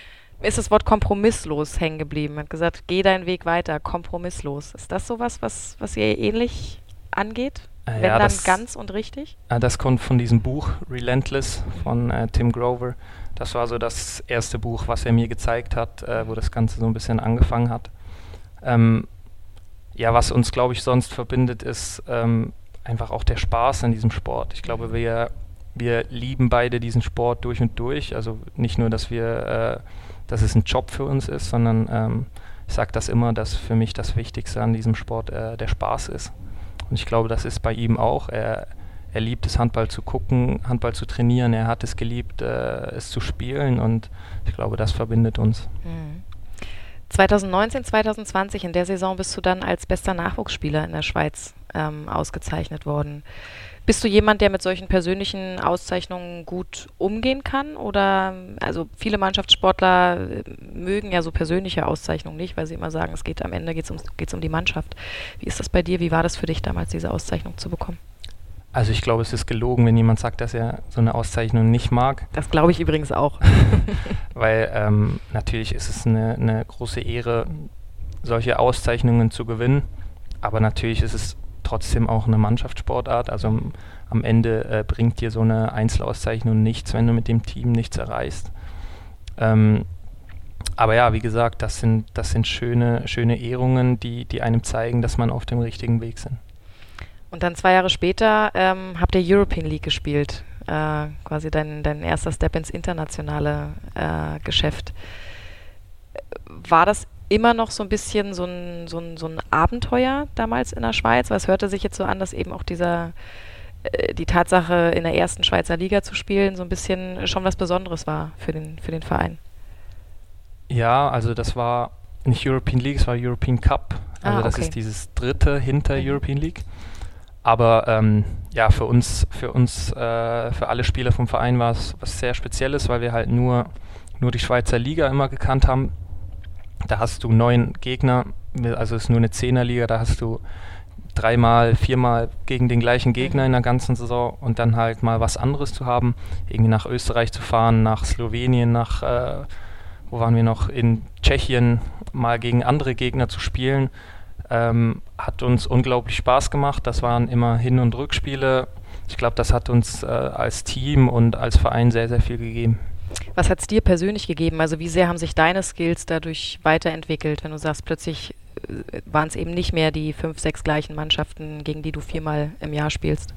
Mir ist das Wort kompromisslos hängen geblieben. Er hat gesagt, geh deinen Weg weiter, kompromisslos. Ist das sowas, was, was ihr ähnlich angeht? Äh, Wenn ja, dann das, ganz und richtig? Äh, das kommt von diesem Buch Relentless von äh, Tim Grover. Das war so das erste Buch, was er mir gezeigt hat, äh, wo das Ganze so ein bisschen angefangen hat. Ähm, ja, was uns, glaube ich, sonst verbindet, ist ähm, einfach auch der Spaß an diesem Sport. Ich glaube, wir, wir lieben beide diesen Sport durch und durch. Also nicht nur, dass wir, äh, dass es ein Job für uns ist, sondern ähm, ich sage das immer, dass für mich das Wichtigste an diesem Sport äh, der Spaß ist. Und ich glaube, das ist bei ihm auch. Er, er liebt es, Handball zu gucken, Handball zu trainieren. Er hat es geliebt, äh, es zu spielen. Und ich glaube, das verbindet uns. Mhm. zwanzig neunzehn, zwanzig zwanzig, in der Saison bist du dann als bester Nachwuchsspieler in der Schweiz ähm, ausgezeichnet worden. Bist du jemand, der mit solchen persönlichen Auszeichnungen gut umgehen kann? Oder, also viele Mannschaftssportler mögen ja so persönliche Auszeichnungen nicht, weil sie immer sagen, es geht am Ende geht's um, geht's um die Mannschaft. Wie ist das bei dir? Wie war das für dich damals, diese Auszeichnung zu bekommen? Also ich glaube, es ist gelogen, wenn jemand sagt, dass er so eine Auszeichnung nicht mag. Das glaube ich übrigens auch. Weil ähm, natürlich ist es eine, eine große Ehre, solche Auszeichnungen zu gewinnen. Aber natürlich ist es trotzdem auch eine Mannschaftssportart. Also am, am Ende äh, bringt dir so eine Einzelauszeichnung nichts, wenn du mit dem Team nichts erreichst. Ähm, aber ja, wie gesagt, das sind, das sind schöne, schöne Ehrungen, die, die einem zeigen, dass man auf dem richtigen Weg sind. Und dann zwei Jahre später ähm, habt ihr European League gespielt. Äh, quasi dein, dein erster Step ins internationale äh, Geschäft. War das immer noch so ein bisschen so ein, so ein, so ein Abenteuer damals in der Schweiz? Weil es hörte sich jetzt so an, dass eben auch dieser, äh, die Tatsache, in der ersten Schweizer Liga zu spielen, so ein bisschen schon was Besonderes war für den, für den Verein. Ja, also das war nicht European League, es war European Cup. Also ah, das okay. ist dieses dritte hinter mhm. European League. Aber ähm, ja, für uns, für uns, äh, für alle Spieler vom Verein war es was sehr Spezielles, weil wir halt nur, nur die Schweizer Liga immer gekannt haben. Da hast du neun Gegner, also es ist nur eine Zehnerliga, da hast du dreimal, viermal gegen den gleichen Gegner in der ganzen Saison und dann halt mal was anderes zu haben, irgendwie nach Österreich zu fahren, nach Slowenien, nach, äh, wo waren wir noch, in Tschechien mal gegen andere Gegner zu spielen. Ähm, hat uns unglaublich Spaß gemacht. Das waren immer Hin- und Rückspiele. Ich glaube, das hat uns äh, als Team und als Verein sehr, sehr viel gegeben. Was hat es dir persönlich gegeben? Also wie sehr haben sich deine Skills dadurch weiterentwickelt, wenn du sagst, plötzlich äh, waren es eben nicht mehr die fünf, sechs gleichen Mannschaften, gegen die du viermal im Jahr spielst?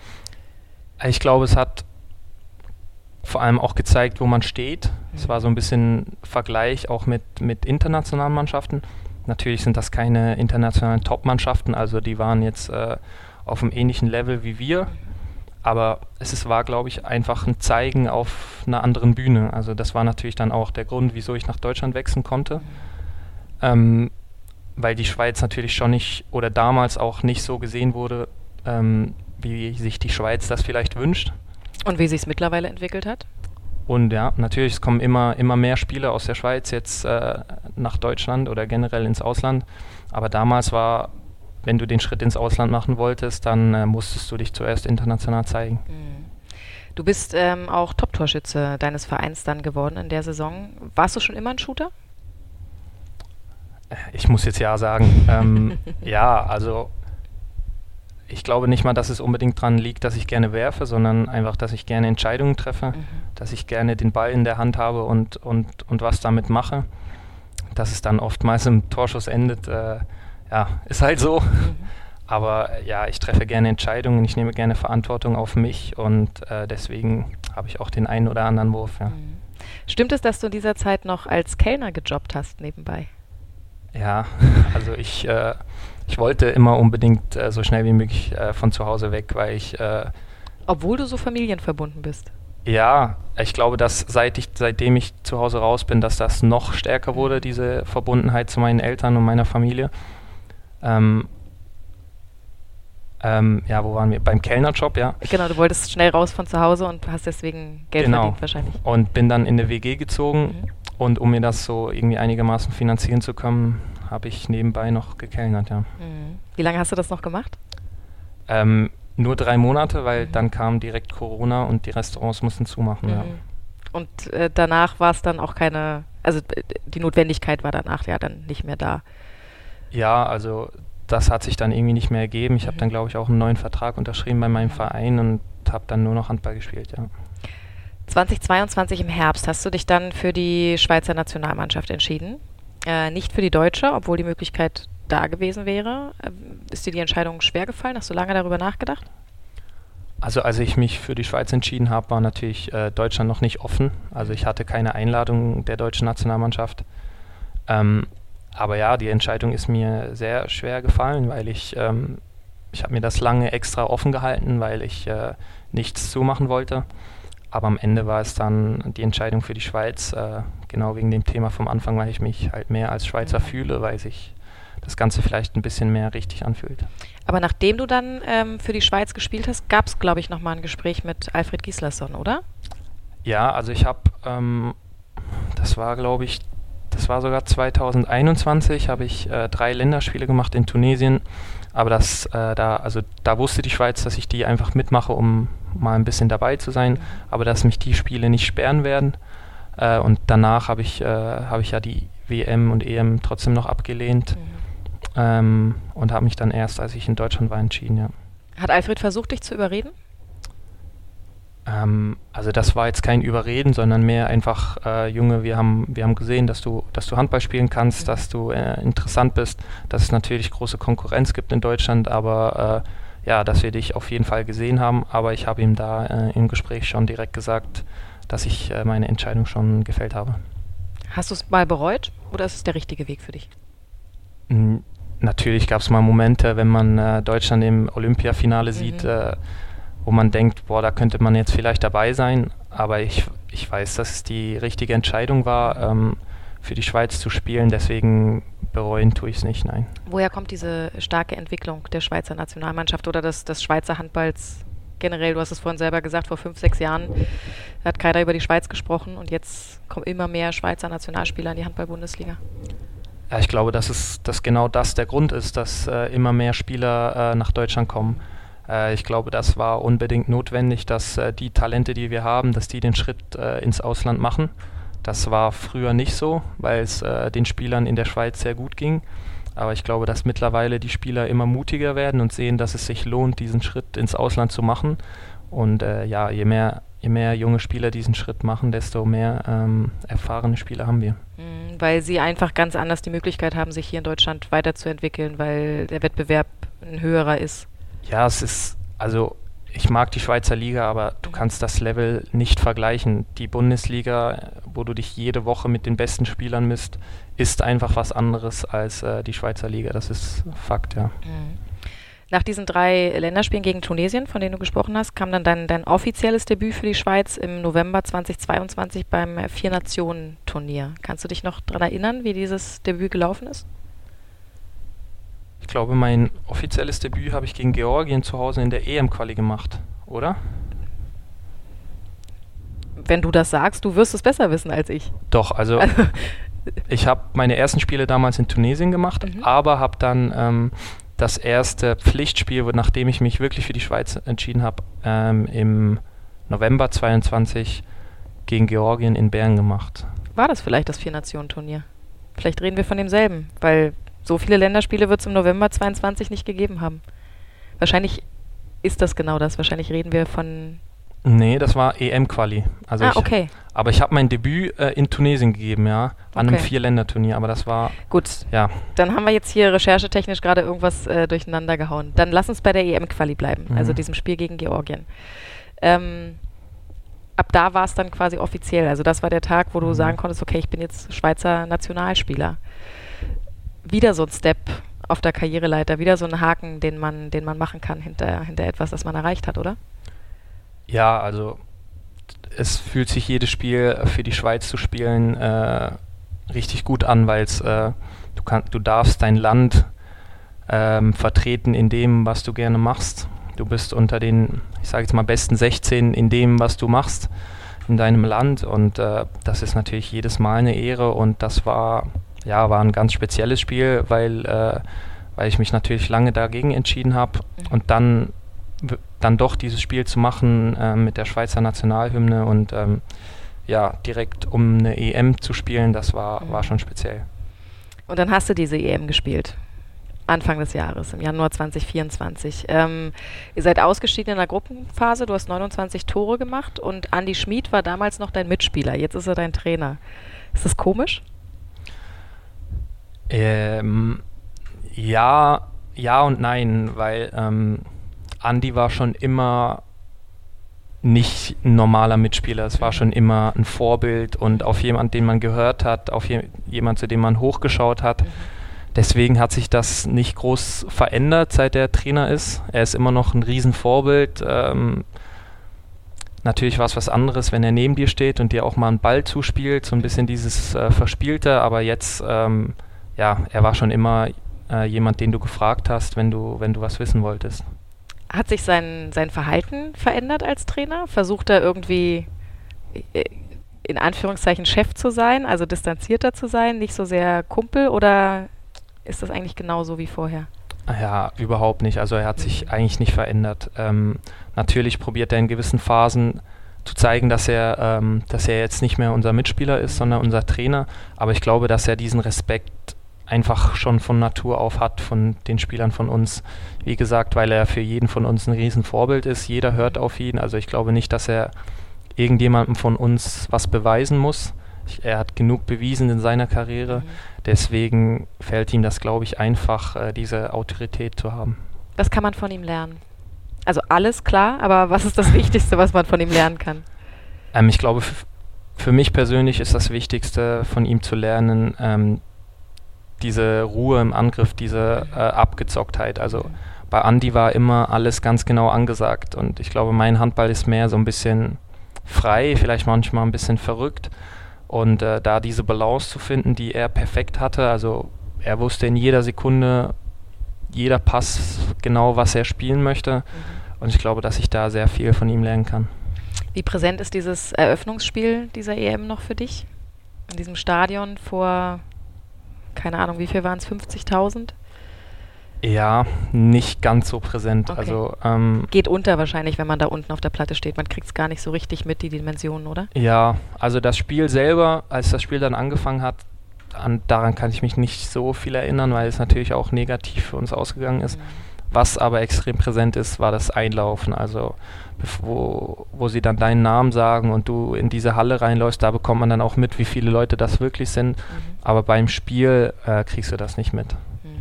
Ich glaube, es hat vor allem auch gezeigt, wo man steht. Mhm. Es war so ein bisschen Vergleich auch mit, mit internationalen Mannschaften. Natürlich sind das keine internationalen Top-Mannschaften, also die waren jetzt äh, auf einem ähnlichen Level wie wir, aber es ist, war, glaube ich, einfach ein Zeigen auf einer anderen Bühne. Also das war natürlich dann auch der Grund, wieso ich nach Deutschland wechseln konnte, ähm, weil die Schweiz natürlich schon nicht oder damals auch nicht so gesehen wurde, ähm, wie sich die Schweiz das vielleicht wünscht. Und wie sich es mittlerweile entwickelt hat? Und ja, natürlich, es kommen immer, immer mehr Spieler aus der Schweiz jetzt äh, nach Deutschland oder generell ins Ausland. Aber damals war, wenn du den Schritt ins Ausland machen wolltest, dann äh, musstest du dich zuerst international zeigen. Du bist ähm, auch Top-Torschütze deines Vereins dann geworden in der Saison. Warst du schon immer ein Shooter? Ich muss jetzt ja sagen. ähm, ja, also ich glaube nicht mal, dass es unbedingt dran liegt, dass ich gerne werfe, sondern einfach, dass ich gerne Entscheidungen treffe, mhm. dass ich gerne den Ball in der Hand habe und, und, und was damit mache. Dass es dann oftmals im Torschuss endet, äh, ja, ist halt so. Mhm. Aber ja, ich treffe gerne Entscheidungen, ich nehme gerne Verantwortung auf mich und äh, deswegen habe ich auch den einen oder anderen Wurf. Ja. Mhm. Stimmt es, dass du in dieser Zeit noch als Kellner gejobbt hast nebenbei? Ja, also ich, äh, ich wollte immer unbedingt äh, so schnell wie möglich äh, von zu Hause weg, weil ich... Äh, Obwohl du so familienverbunden bist? Ja, ich glaube, dass seit ich, seitdem ich zu Hause raus bin, dass das noch stärker wurde, diese Verbundenheit zu meinen Eltern und meiner Familie. Ähm, ähm, ja, wo waren wir? Beim Kellnerjob, ja. Genau, du wolltest schnell raus von zu Hause und hast deswegen Geld genau. verdient wahrscheinlich. Und bin dann in eine W G gezogen mhm. und um mir das so irgendwie einigermaßen finanzieren zu können, habe ich nebenbei noch gekellnert, ja. Mhm. Wie lange hast du das noch gemacht? Ähm, nur drei Monate, weil mhm. dann kam direkt Corona und die Restaurants mussten zumachen, mhm. ja. Und äh, danach war es dann auch keine, also die Notwendigkeit war danach ja dann nicht mehr da. Ja, also das hat sich dann irgendwie nicht mehr ergeben. Ich mhm. habe dann, glaube ich, auch einen neuen Vertrag unterschrieben bei meinem Verein und habe dann nur noch Handball gespielt, ja. zweitausendzweiundzwanzig im Herbst hast du dich dann für die Schweizer Nationalmannschaft entschieden. Äh, nicht für die deutsche, obwohl die Möglichkeit da gewesen wäre. Äh, ist dir die Entscheidung schwer gefallen? Hast du lange darüber nachgedacht? Also als ich mich für die Schweiz entschieden habe, war natürlich äh, Deutschland noch nicht offen. Also ich hatte keine Einladung der deutschen Nationalmannschaft. Ähm, aber ja, die Entscheidung ist mir sehr schwer gefallen, weil ich, ähm, ich habe mir das lange extra offen gehalten, weil ich äh, nichts zumachen wollte. Aber am Ende war es dann die Entscheidung für die Schweiz, äh, genau wegen dem Thema vom Anfang, weil ich mich halt mehr als Schweizer fühle, weil sich das Ganze vielleicht ein bisschen mehr richtig anfühlt. Aber nachdem du dann ähm, für die Schweiz gespielt hast, gab es, glaube ich, nochmal ein Gespräch mit Alfred Gislason, oder? Ja, also ich habe, ähm, das war, glaube ich, das war sogar zweitausendeinundzwanzig, habe ich äh, drei Länderspiele gemacht in Tunesien. Aber das, äh, da, also da wusste die Schweiz, dass ich die einfach mitmache, um mal ein bisschen dabei zu sein, aber dass mich die Spiele nicht sperren werden. Äh, und danach habe ich, äh, habe ich ja die W M und E M trotzdem noch abgelehnt. Mhm. Ähm, und habe mich dann erst, als ich in Deutschland war, entschieden, ja. Hat Alfred versucht, dich zu überreden? Ähm, also das war jetzt kein Überreden, sondern mehr einfach, äh, Junge, wir haben, wir haben gesehen, dass du, dass du Handball spielen kannst, mhm. dass du äh, interessant bist, dass es natürlich große Konkurrenz gibt in Deutschland, aber äh, ja, dass wir dich auf jeden Fall gesehen haben. Aber ich habe ihm da äh, im Gespräch schon direkt gesagt, dass ich äh, meine Entscheidung schon gefällt habe. Hast du es mal bereut oder ist es der richtige Weg für dich? Mhm. Natürlich gab es mal Momente, wenn man äh, Deutschland im Olympiafinale mhm. sieht, äh, wo man denkt, boah, da könnte man jetzt vielleicht dabei sein. Aber ich, ich weiß, dass es die richtige Entscheidung war, ähm, für die Schweiz zu spielen. Deswegen bereuen tue ich es nicht, nein. Woher kommt diese starke Entwicklung der Schweizer Nationalmannschaft oder des, des Schweizer Handballs generell? Du hast es vorhin selber gesagt, vor fünf, sechs Jahren hat keiner über die Schweiz gesprochen und jetzt kommen immer mehr Schweizer Nationalspieler in die Handball-Bundesliga. Ja, ich glaube, dass, es, dass genau das der Grund ist, dass äh, immer mehr Spieler äh, nach Deutschland kommen. Äh, ich glaube, das war unbedingt notwendig, dass äh, die Talente, die wir haben, dass die den Schritt äh, ins Ausland machen. Das war früher nicht so, weil es äh, den Spielern in der Schweiz sehr gut ging. Aber ich glaube, dass mittlerweile die Spieler immer mutiger werden und sehen, dass es sich lohnt, diesen Schritt ins Ausland zu machen. Und äh, ja, je mehr, je mehr junge Spieler diesen Schritt machen, desto mehr ähm, erfahrene Spieler haben wir. Mhm, weil sie einfach ganz anders die Möglichkeit haben, sich hier in Deutschland weiterzuentwickeln, weil der Wettbewerb ein höherer ist. Ja, es ist, also ich mag die Schweizer Liga, aber du kannst das Level nicht vergleichen. Die Bundesliga, wo du dich jede Woche mit den besten Spielern misst, ist einfach was anderes als äh, die Schweizer Liga. Das ist Fakt, ja. Mhm. Nach diesen drei Länderspielen gegen Tunesien, von denen du gesprochen hast, kam dann dein, dein offizielles Debüt für die Schweiz im November zweitausendzweiundzwanzig beim Vier-Nationen-Turnier. Kannst du dich noch daran erinnern, wie dieses Debüt gelaufen ist? Ich glaube, mein offizielles Debüt habe ich gegen Georgien zu Hause in der E M-Quali gemacht, oder? Wenn du das sagst, du wirst es besser wissen als ich. Doch, also ich habe meine ersten Spiele damals in Tunesien gemacht, mhm. aber habe dann ähm, das erste Pflichtspiel, nachdem ich mich wirklich für die Schweiz entschieden habe, ähm, im November zweiundzwanzig gegen Georgien in Bern gemacht. War das vielleicht das Vier-Nationen-Turnier? Vielleicht reden wir von demselben, weil so viele Länderspiele wird es im November zweiundzwanzig nicht gegeben haben. Wahrscheinlich ist das genau das. Wahrscheinlich reden wir von... Nee, das war E M-Quali. Also ah, ich, okay. Aber ich habe mein Debüt äh, in Tunesien gegeben, ja, an okay. einem Vier-Länder-Turnier, aber das war... Gut, ja. Dann haben wir jetzt hier recherchetechnisch gerade irgendwas äh, durcheinander gehauen. Dann lass uns bei der E M-Quali bleiben, mhm. also diesem Spiel gegen Georgien. Ähm, ab da war es dann quasi offiziell, also das war der Tag, wo du mhm. sagen konntest, okay, ich bin jetzt Schweizer Nationalspieler. Wieder so ein Step auf der Karriereleiter, wieder so ein Haken, den man, den man machen kann hinter, hinter etwas, das man erreicht hat, oder? Ja, also es fühlt sich jedes Spiel für die Schweiz zu spielen äh, richtig gut an, weil es äh, du, kann, du darfst dein Land ähm, vertreten in dem, was du gerne machst. Du bist unter den, ich sage jetzt mal, besten sechzehn in dem, was du machst in deinem Land und äh, das ist natürlich jedes Mal eine Ehre und das war, ja, war ein ganz spezielles Spiel, weil, äh, weil ich mich natürlich lange dagegen entschieden habe mhm. und dann dann doch dieses Spiel zu machen äh, mit der Schweizer Nationalhymne und ähm, ja, direkt um eine E M zu spielen, das war, Mhm. war schon speziell. Und dann hast du diese E M gespielt. Anfang des Jahres, im Januar zwanzig vierundzwanzig. Ähm, ihr seid ausgeschieden in der Gruppenphase, du hast neunundzwanzig Tore gemacht und Andi Schmid war damals noch dein Mitspieler, jetzt ist er dein Trainer. Ist das komisch? Ähm, ja, ja und nein, weil ähm, Andi war schon immer nicht ein normaler Mitspieler. Es war schon immer ein Vorbild und auf jemand, den man gehört hat, auf je, jemand, zu dem man hochgeschaut hat. Mhm. Deswegen hat sich das nicht groß verändert, seit er Trainer ist. Er ist immer noch ein Riesenvorbild. Ähm, natürlich war es was anderes, wenn er neben dir steht und dir auch mal einen Ball zuspielt, so ein bisschen dieses äh, Verspielte, aber jetzt, ähm, ja, er war schon immer äh, jemand, den du gefragt hast, wenn du, wenn du was wissen wolltest. Hat sich sein, sein Verhalten verändert als Trainer? Versucht er irgendwie äh, in Anführungszeichen Chef zu sein, also distanzierter zu sein, nicht so sehr Kumpel, oder ist das eigentlich genauso wie vorher? Ja, überhaupt nicht. Also er hat sich eigentlich nicht verändert. Ähm, natürlich probiert er in gewissen Phasen zu zeigen, dass er, ähm, dass er jetzt nicht mehr unser Mitspieler ist, sondern unser Trainer. Aber ich glaube, dass er diesen Respekt einfach schon von Natur auf hat, von den Spielern von uns. Wie gesagt, weil er für jeden von uns ein Riesenvorbild ist. Jeder hört auf ihn. Also ich glaube nicht, dass er irgendjemandem von uns was beweisen muss. Ich, er hat genug bewiesen in seiner Karriere. Mhm. Deswegen fällt ihm das, glaube ich, einfach, äh, diese Autorität zu haben. Was kann man von ihm lernen? Also alles klar, aber was ist das Wichtigste, was man von ihm lernen kann? Ähm, ich glaube, f- für mich persönlich ist das Wichtigste von ihm zu lernen, ähm, diese Ruhe im Angriff, diese äh, Abgezocktheit. Also bei Andi war immer alles ganz genau angesagt und ich glaube, mein Handball ist mehr so ein bisschen frei, vielleicht manchmal ein bisschen verrückt. Und äh, da diese Balance zu finden, die er perfekt hatte, also er wusste in jeder Sekunde, jeder Pass genau, was er spielen möchte. Mhm. Und ich glaube, dass ich da sehr viel von ihm lernen kann. Wie präsent ist dieses Eröffnungsspiel dieser E M noch für dich? In diesem Stadion vor, keine Ahnung, wie viel waren es, fünfzigtausend? Ja, nicht ganz so präsent. Okay. Also, ähm, geht unter wahrscheinlich, wenn man da unten auf der Platte steht. Man kriegt es gar nicht so richtig mit, die Dimensionen, oder? Ja, also das Spiel selber, als das Spiel dann angefangen hat, an, daran kann ich mich nicht so viel erinnern, weil es natürlich auch negativ für uns ausgegangen ist. Mhm. Was aber extrem präsent ist, war das Einlaufen. Also wo, wo sie dann deinen Namen sagen und du in diese Halle reinläufst, da bekommt man dann auch mit, wie viele Leute das wirklich sind. Mhm. Aber beim Spiel äh, kriegst du das nicht mit.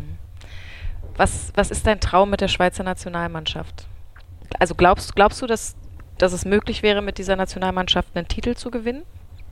Was, was ist dein Traum mit der Schweizer Nationalmannschaft? Also glaubst, glaubst du, dass, dass es möglich wäre, mit dieser Nationalmannschaft einen Titel zu gewinnen?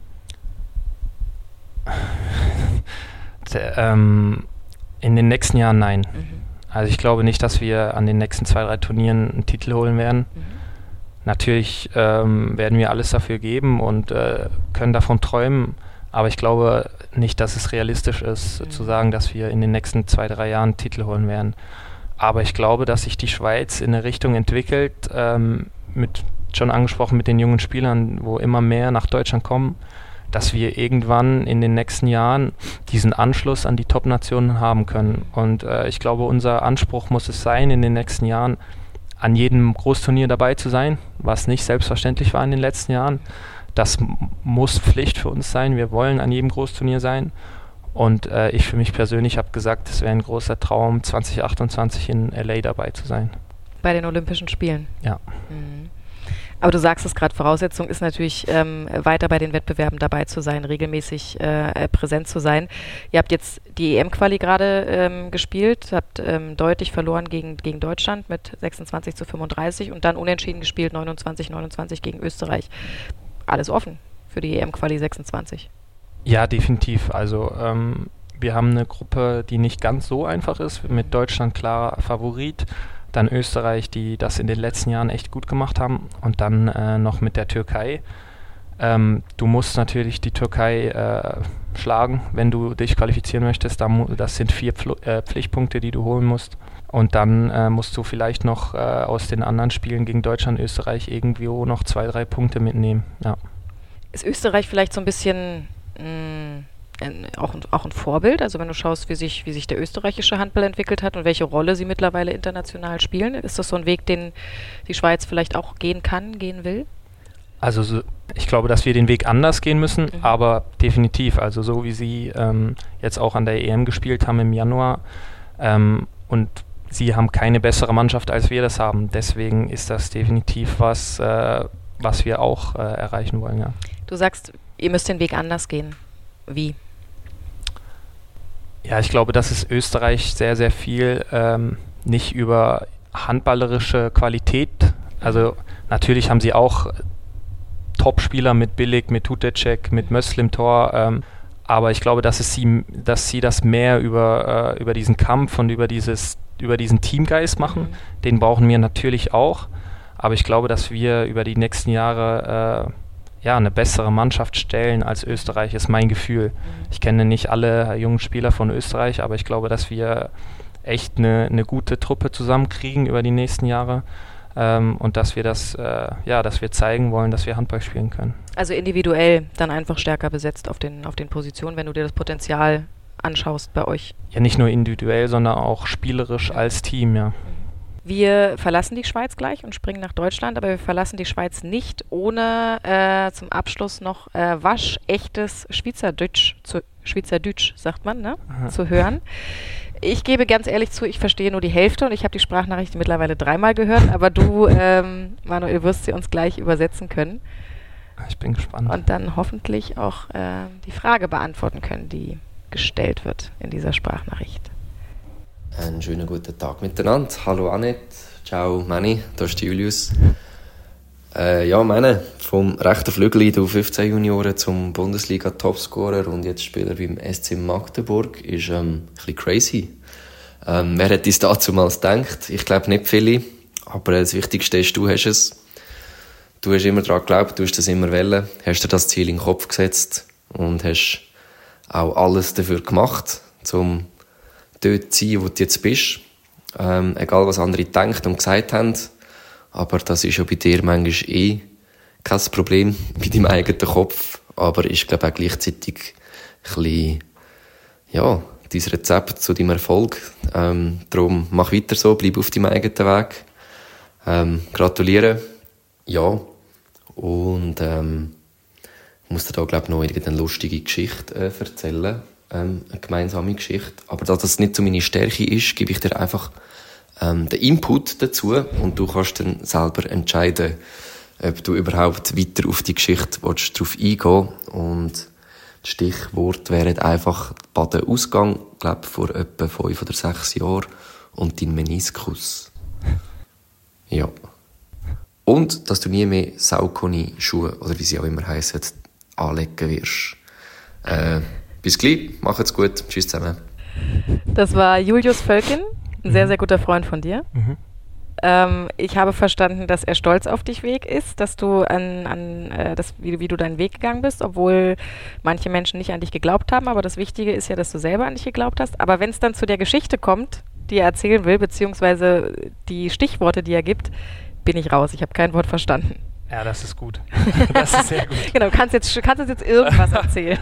Der, ähm, in den nächsten Jahren nein. Mhm. Also ich glaube nicht, dass wir an den nächsten zwei, drei Turnieren einen Titel holen werden. Mhm. Natürlich ähm, werden wir alles dafür geben und äh, können davon träumen. Aber ich glaube nicht, dass es realistisch ist, mhm. zu sagen, dass wir in den nächsten zwei, drei Jahren Titel holen werden. Aber ich glaube, dass sich die Schweiz in eine Richtung entwickelt, ähm, mit, schon angesprochen mit den jungen Spielern, wo immer mehr nach Deutschland kommen, dass wir irgendwann in den nächsten Jahren diesen Anschluss an die Top-Nationen haben können. Und äh, ich glaube, unser Anspruch muss es sein, in den nächsten Jahren an jedem Großturnier dabei zu sein, was nicht selbstverständlich war in den letzten Jahren. Das m- muss Pflicht für uns sein. Wir wollen an jedem Großturnier sein. Und äh, ich für mich persönlich habe gesagt, es wäre ein großer Traum, zwanzig achtundzwanzig in L A dabei zu sein. Bei den Olympischen Spielen? Ja. Mhm. Aber du sagst es gerade, Voraussetzung ist natürlich, ähm, weiter bei den Wettbewerben dabei zu sein, regelmäßig äh, präsent zu sein. Ihr habt jetzt die E M-Quali gerade ähm, gespielt, habt ähm, deutlich verloren gegen, gegen Deutschland mit sechsundzwanzig zu fünfunddreißig und dann unentschieden gespielt, neunundzwanzig neunundzwanzig gegen Österreich. Alles offen für die E M-Quali sechsundzwanzig. Ja, definitiv. Also ähm, wir haben eine Gruppe, die nicht ganz so einfach ist, mit Deutschland klarer Favorit, dann Österreich, die das in den letzten Jahren echt gut gemacht haben und dann äh, noch mit der Türkei. Ähm, du musst natürlich die Türkei äh, schlagen, wenn du dich qualifizieren möchtest. Da mu- das sind vier Pfl- äh, Pflichtpunkte, die du holen musst. Und dann äh, musst du vielleicht noch äh, aus den anderen Spielen gegen Deutschland, Österreich irgendwo noch zwei, drei Punkte mitnehmen. Ja. Ist Österreich vielleicht so ein bisschen mh, ein, auch, ein, auch ein Vorbild? Also wenn du schaust, wie sich, wie sich der österreichische Handball entwickelt hat und welche Rolle sie mittlerweile international spielen, ist das so ein Weg, den die Schweiz vielleicht auch gehen kann, gehen will? Also so, Ich glaube, dass wir den Weg anders gehen müssen, mhm. aber definitiv, also so wie sie ähm, jetzt auch an der E M gespielt haben im Januar ähm, und sie haben keine bessere Mannschaft, als wir das haben. Deswegen ist das definitiv was, äh, was wir auch äh, erreichen wollen. Ja. Du sagst, ihr müsst den Weg anders gehen. Wie? Ja, ich glaube, dass es Österreich sehr, sehr viel ähm, nicht über handballerische Qualität, also natürlich haben sie auch Top-Spieler mit Billig, mit Tutecek, mit Mössl im Tor, ähm, aber ich glaube, dass, es sie, dass sie das mehr über, äh, über diesen Kampf und über, dieses, über diesen Teamgeist machen. Mhm. Den brauchen wir natürlich auch, aber ich glaube, dass wir über die nächsten Jahre äh, ja, eine bessere Mannschaft stellen als Österreich, ist mein Gefühl. Mhm. Ich kenne nicht alle jungen Spieler von Österreich, aber ich glaube, dass wir echt eine, eine gute Truppe zusammenkriegen über die nächsten Jahre. Ähm, und dass wir das, äh, ja, dass wir zeigen wollen, dass wir Handball spielen können. Also individuell dann einfach stärker besetzt auf den, auf den Positionen, wenn du dir das Potenzial anschaust bei euch. Ja, nicht nur individuell, sondern auch spielerisch als Team, ja. Wir verlassen die Schweiz gleich und springen nach Deutschland, aber wir verlassen die Schweiz nicht, ohne äh, zum Abschluss noch äh, waschechtes Schweizerdeutsch, zu, Schweizerdeutsch sagt man, ne, zu hören. Ich gebe ganz ehrlich zu, ich verstehe nur die Hälfte und ich habe die Sprachnachricht mittlerweile dreimal gehört, aber du, ähm, Manuel, wirst sie uns gleich übersetzen können. Ich bin gespannt. Und dann hoffentlich auch äh, die Frage beantworten können, die gestellt wird in dieser Sprachnachricht. Einen schönen guten Tag miteinander. Hallo Annette, ciao Manni, da ist Julius. Äh, ja, meine, vom rechten Flügel in der U fünfzehn Junioren zum Bundesliga-Topscorer und jetzt Spieler beim S C Magdeburg ist ähm, ein bisschen crazy. Ähm, wer hätte es dazu mal gedacht? Ich glaube nicht viele, aber das Wichtigste ist, du hast es. Du hast immer daran geglaubt, du hast das immer wollen, hast dir das Ziel in den Kopf gesetzt und hast auch alles dafür gemacht, um dort zu sein, wo du jetzt bist. Ähm, egal, was andere gedacht und gesagt haben. Aber das ist ja bei dir manchmal eh kein Problem mit deinem eigenen Kopf. Aber ist, glaube ich, auch gleichzeitig ein bisschen, ja, dein Rezept zu deinem Erfolg. Ähm, darum mach weiter so, bleib auf deinem eigenen Weg. Ähm, gratuliere. Ja. Und ähm, ich muss dir da, glaube ich, noch eine lustige Geschichte äh, erzählen. Ähm, eine gemeinsame Geschichte. Aber da das nicht so meine Stärke ist, gebe ich dir einfach ähm, den Input dazu und du kannst dann selber entscheiden, ob du überhaupt weiter auf die Geschichte willst, drauf eingehen. Und das Stichwort wäre einfach Badenausgang, glaube vor etwa fünf oder sechs Jahren und dein Meniskus. Ja. Und dass du nie mehr Saucony-Schuhe, oder wie sie auch immer heissen, anlegen wirst. Äh, bis gleich, macht's gut, tschüss zusammen. Das war Julius Völkin, ein sehr, sehr guter Freund von dir. Mhm. Ähm, ich habe verstanden, dass er stolz auf dich Weg ist, dass du an, an äh, das, wie, wie du deinen Weg gegangen bist, obwohl manche Menschen nicht an dich geglaubt haben. Aber das Wichtige ist ja, dass du selber an dich geglaubt hast. Aber wenn es dann zu der Geschichte kommt, die er erzählen will, beziehungsweise die Stichworte, die er gibt, bin ich raus. Ich habe kein Wort verstanden. Ja, das ist gut. Das ist sehr gut. Genau, du kannst jetzt, kannst jetzt irgendwas erzählen.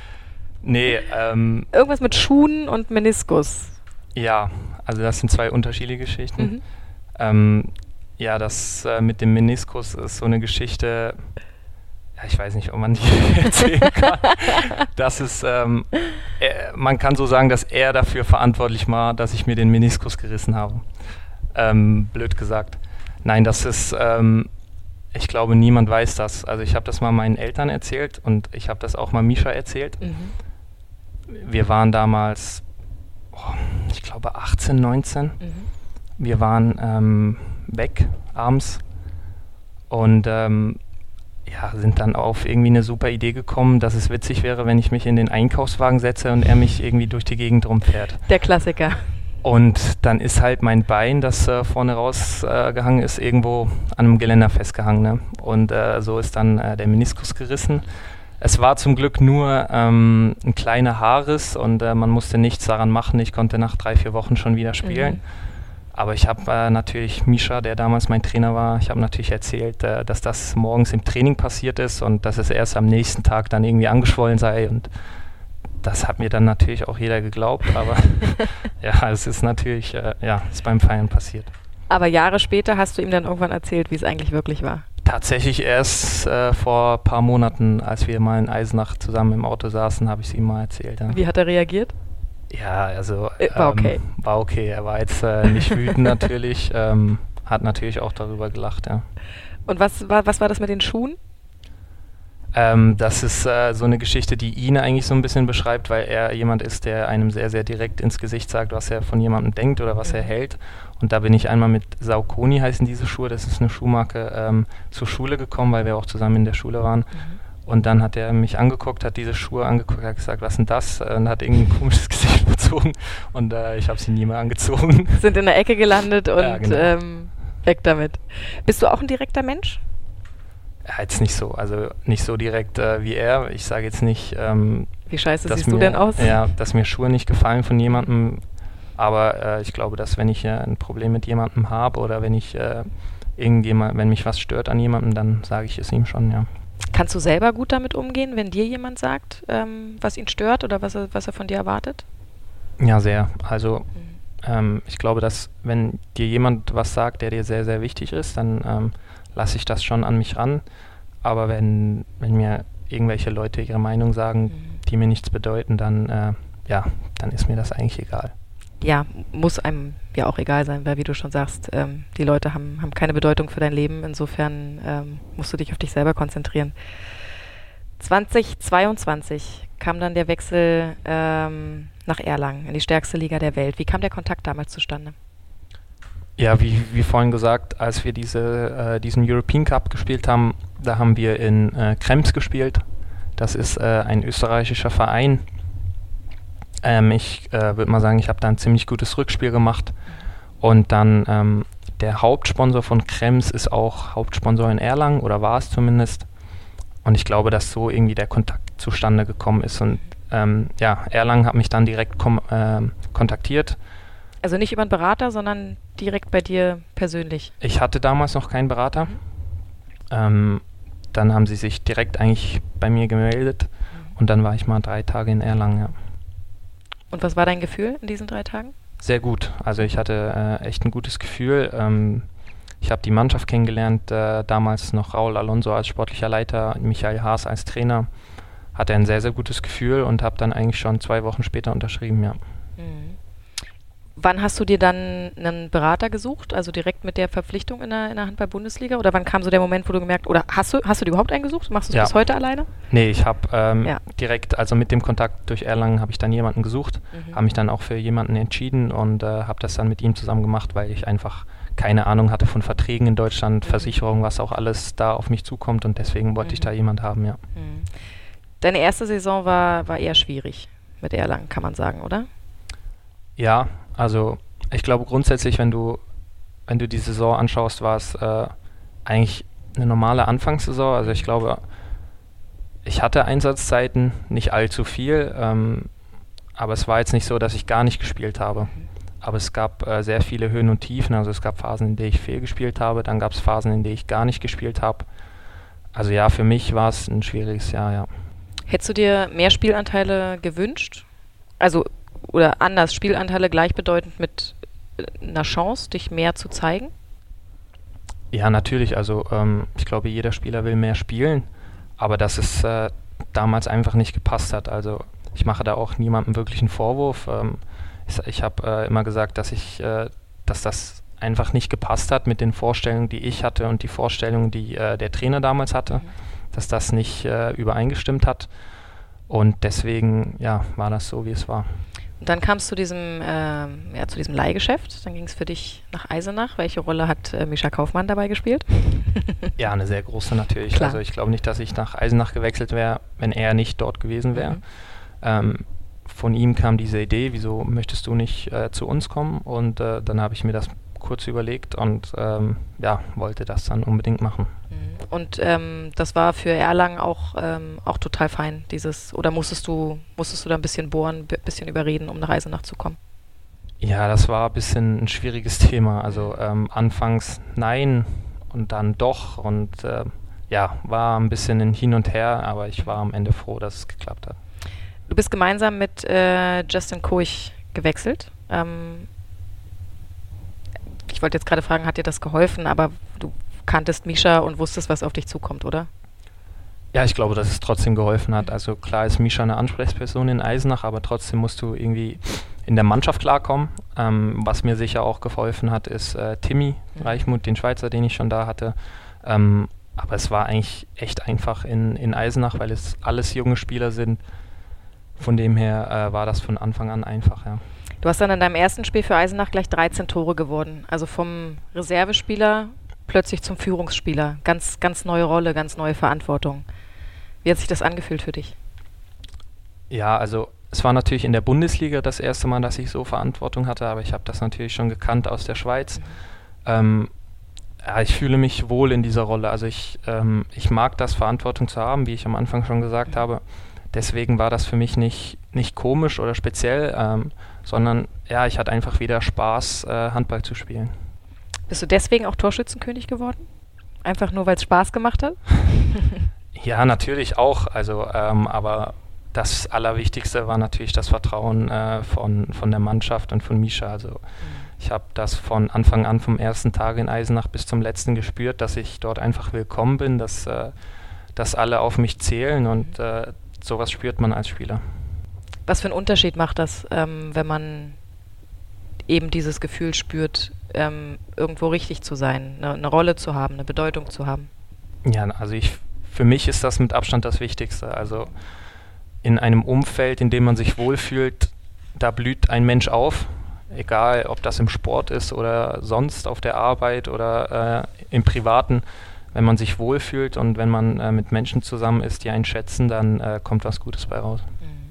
Nee, ähm... Irgendwas mit Schuhen und Meniskus. Ja, also das sind zwei unterschiedliche Geschichten. Mhm. Ähm, ja, das äh, mit dem Meniskus ist so eine Geschichte, ja, ich weiß nicht, ob man die erzählen kann. Das ist, ähm, er, man kann so sagen, dass er dafür verantwortlich war, dass ich mir den Meniskus gerissen habe. Ähm, blöd gesagt. Nein, das ist, ähm, ich glaube, niemand weiß das. Also ich habe das mal meinen Eltern erzählt und ich habe das auch mal Mischa erzählt. Mhm. Wir waren damals, oh, ich glaube, achtzehn, neunzehn. Mhm. Wir waren ähm, weg abends und ähm, ja, sind dann auf irgendwie eine super Idee gekommen, dass es witzig wäre, wenn ich mich in den Einkaufswagen setze und er mich irgendwie durch die Gegend rumfährt. Der Klassiker. Und dann ist halt mein Bein, das äh, vorne rausgehangen äh, ist, irgendwo an einem Geländer festgehangen. Ne? Und äh, so ist dann äh, der Meniskus gerissen. Es war zum Glück nur ähm, ein kleiner Haarriss und äh, man musste nichts daran machen. Ich konnte nach drei, vier Wochen schon wieder spielen. Mhm. Aber ich habe äh, natürlich Mischa, der damals mein Trainer war, ich habe natürlich erzählt, äh, dass das morgens im Training passiert ist und dass es erst am nächsten Tag dann irgendwie angeschwollen sei. Und das hat mir dann natürlich auch jeder geglaubt. Aber ja, es ist natürlich, äh, ja, ist beim Feiern passiert. Aber Jahre später hast du ihm dann irgendwann erzählt, wie es eigentlich wirklich war. Tatsächlich erst äh, vor ein paar Monaten, als wir mal in Eisenach zusammen im Auto saßen, habe ich es ihm mal erzählt. Ja. Wie hat er reagiert? Ja, also äh, war okay. Ähm, war okay. Er war jetzt äh, nicht wütend natürlich, ähm, hat natürlich auch darüber gelacht, ja. Und was war, was war das mit den Schuhen? Ähm, das ist äh, so eine Geschichte, die ihn eigentlich so ein bisschen beschreibt, weil er jemand ist, der einem sehr, sehr direkt ins Gesicht sagt, was er von jemandem denkt oder was er hält. Und da bin ich einmal mit Saucony, heißen diese Schuhe, das ist eine Schuhmarke, ähm, zur Schule gekommen, weil wir auch zusammen in der Schule waren. Mhm. Und dann hat er mich angeguckt, hat diese Schuhe angeguckt, hat gesagt, was ist denn das? Und hat irgendwie ein komisches Gesicht bezogen. Und äh, ich habe sie nie mehr angezogen. Sind in der Ecke gelandet und ja, genau. ähm, weg damit. Bist du auch ein direkter Mensch? Ja, jetzt nicht so, also nicht so direkt äh, wie er. Ich sage jetzt nicht, ähm, wie scheiße siehst mir, du denn aus? Ja, dass mir Schuhe nicht gefallen von jemandem. Aber äh, ich glaube, dass wenn ich äh, ein Problem mit jemandem habe oder wenn ich äh, irgendjemand, wenn mich was stört an jemandem, dann sage ich es ihm schon, ja. Kannst du selber gut damit umgehen, wenn dir jemand sagt, ähm, was ihn stört oder was er, was er von dir erwartet? Ja, sehr. Also mhm. ähm, ich glaube, dass wenn dir jemand was sagt, der dir sehr, sehr wichtig ist, dann ähm, lasse ich das schon an mich ran. Aber wenn, wenn mir irgendwelche Leute ihre Meinung sagen, mhm. die mir nichts bedeuten, dann, äh, ja, dann ist mir das eigentlich egal. Ja, muss einem ja auch egal sein, weil wie du schon sagst, ähm, die Leute haben, haben keine Bedeutung für dein Leben. Insofern ähm, musst du dich auf dich selber konzentrieren. zweitausendzweiundzwanzig kam dann der Wechsel ähm, nach Erlangen, in die stärkste Liga der Welt. Wie kam der Kontakt damals zustande? Ja, wie, wie vorhin gesagt, als wir diese, äh, diesen European Cup gespielt haben, da haben wir in äh, Krems gespielt. Das ist äh, ein österreichischer Verein. Ähm, ich äh, würde mal sagen, ich habe da ein ziemlich gutes Rückspiel gemacht. Und dann ähm, der Hauptsponsor von Krems ist auch Hauptsponsor in Erlangen, oder war es zumindest. Und ich glaube, dass so irgendwie der Kontakt zustande gekommen ist. Und ähm, ja, Erlangen hat mich dann direkt kom- äh, kontaktiert. Also nicht über einen Berater, sondern direkt bei dir persönlich? Ich hatte damals noch keinen Berater. Mhm. Ähm, dann haben sie sich direkt eigentlich bei mir gemeldet. Mhm. Und dann war ich mal drei Tage in Erlangen, ja. Und was war dein Gefühl in diesen drei Tagen? Sehr gut. Also ich hatte äh, echt ein gutes Gefühl. Ähm, ich habe die Mannschaft kennengelernt, äh, damals noch Raul Alonso als sportlicher Leiter, Michael Haas als Trainer. Hatte ein sehr, sehr gutes Gefühl und habe dann eigentlich schon zwei Wochen später unterschrieben, ja. Mhm. Wann hast du dir dann einen Berater gesucht, also direkt mit der Verpflichtung in der, in der Handball-Bundesliga? Oder wann kam so der Moment, wo du gemerkt, oder hast du, hast du dir überhaupt einen gesucht? Machst du es ja. bis heute alleine? Nee, ich habe ähm, ja. direkt, also mit dem Kontakt durch Erlangen habe ich dann jemanden gesucht, mhm. habe mich dann auch für jemanden entschieden und äh, habe das dann mit ihm zusammen gemacht, weil ich einfach keine Ahnung hatte von Verträgen in Deutschland, mhm. Versicherungen, was auch alles da auf mich zukommt und deswegen wollte mhm. ich da jemand haben, ja. Mhm. Deine erste Saison war, war eher schwierig mit Erlangen, kann man sagen, oder? Ja, also ich glaube grundsätzlich, wenn du, wenn du die Saison anschaust, war es äh, eigentlich eine normale Anfangssaison. Also ich glaube, ich hatte Einsatzzeiten, nicht allzu viel, ähm, aber es war jetzt nicht so, dass ich gar nicht gespielt habe. Aber es gab äh, sehr viele Höhen und Tiefen. Also es gab Phasen, in denen ich fehlgespielt habe, dann gab es Phasen, in denen ich gar nicht gespielt habe. Also ja, für mich war es ein schwieriges Jahr, ja. Hättest du dir mehr Spielanteile gewünscht? Also oder anders, Spielanteile gleichbedeutend mit einer Chance, dich mehr zu zeigen? Ja, natürlich. Also ähm, ich glaube, jeder Spieler will mehr spielen, aber dass es äh, damals einfach nicht gepasst hat. Also ich mache da auch niemandem wirklich einen Vorwurf. Ähm, ich ich habe äh, immer gesagt, dass ich, äh, dass das einfach nicht gepasst hat mit den Vorstellungen, die ich hatte und die Vorstellungen, die äh, der Trainer damals hatte, mhm. dass das nicht äh, übereingestimmt hat. Und deswegen, ja, war das so, wie es war. Und dann kam es zu diesem, ähm, ja, zu diesem Leihgeschäft. Dann ging es für dich nach Eisenach. Welche Rolle hat äh, Mischa Kaufmann dabei gespielt? Ja, eine sehr große natürlich. Klar. Also ich glaube nicht, dass ich nach Eisenach gewechselt wäre, wenn er nicht dort gewesen wäre. Mhm. Ähm, von ihm kam diese Idee, wieso möchtest du nicht äh, zu uns kommen? Und äh, dann habe ich mir das kurz überlegt und ähm, ja, wollte das dann unbedingt machen. Und ähm, das war für Erlangen auch, ähm, auch total fein, dieses, oder musstest du, musstest du da ein bisschen bohren, ein b- bisschen überreden, um nach Eisenach zu kommen? Ja, das war ein bisschen ein schwieriges Thema. Also ähm, anfangs nein und dann doch und äh, ja, war ein bisschen ein Hin und Her, aber ich war am Ende froh, dass es geklappt hat. Du bist gemeinsam mit äh, Justin Koch gewechselt. Ähm, ich wollte jetzt gerade fragen, hat dir das geholfen, aber du kanntest Mischa und wusstest, was auf dich zukommt, oder? Ja, ich glaube, dass es trotzdem geholfen hat. Also klar ist Mischa eine Ansprechperson in Eisenach, aber trotzdem musst du irgendwie in der Mannschaft klarkommen. Ähm, was mir sicher auch geholfen hat, ist äh, Timmy Reichmuth, den Schweizer, den ich schon da hatte. Ähm, aber es war eigentlich echt einfach in, in Eisenach, weil es alles junge Spieler sind. Von dem her äh, war das von Anfang an einfach, ja. Du hast dann in deinem ersten Spiel für Eisenach gleich dreizehn Tore geworden. Also vom Reservespieler plötzlich zum Führungsspieler. Ganz, ganz neue Rolle, ganz neue Verantwortung. Wie hat sich das angefühlt für dich? Ja, also es war natürlich in der Bundesliga das erste Mal, dass ich so Verantwortung hatte, aber ich habe das natürlich schon gekannt aus der Schweiz. Mhm. Ähm, ja, ich fühle mich wohl in dieser Rolle. Also ich, ähm, ich mag das, Verantwortung zu haben, wie ich am Anfang schon gesagt mhm. habe. Deswegen war das für mich nicht, nicht komisch oder speziell, ähm, sondern ja, ich hatte einfach wieder Spaß, äh, Handball zu spielen. Bist du deswegen auch Torschützenkönig geworden? Einfach nur, weil es Spaß gemacht hat? Ja, natürlich auch. Also, ähm, aber das Allerwichtigste war natürlich das Vertrauen äh, von, von der Mannschaft und von Mischa. Also mhm. ich habe das von Anfang an, vom ersten Tag in Eisenach bis zum letzten gespürt, dass ich dort einfach willkommen bin, dass, äh, dass alle auf mich zählen und äh, sowas spürt man als Spieler. Was für einen Unterschied macht das, ähm, wenn man eben dieses Gefühl spürt, ähm, irgendwo richtig zu sein, eine, eine Rolle zu haben, eine Bedeutung zu haben? Ja, also ich Für mich ist das mit Abstand das Wichtigste. Also in einem Umfeld, in dem man sich wohlfühlt, da blüht ein Mensch auf, egal ob das im Sport ist oder sonst auf der Arbeit oder äh, im Privaten. Wenn man sich wohlfühlt und wenn man äh, mit Menschen zusammen ist, die einen schätzen, dann äh, kommt was Gutes bei raus.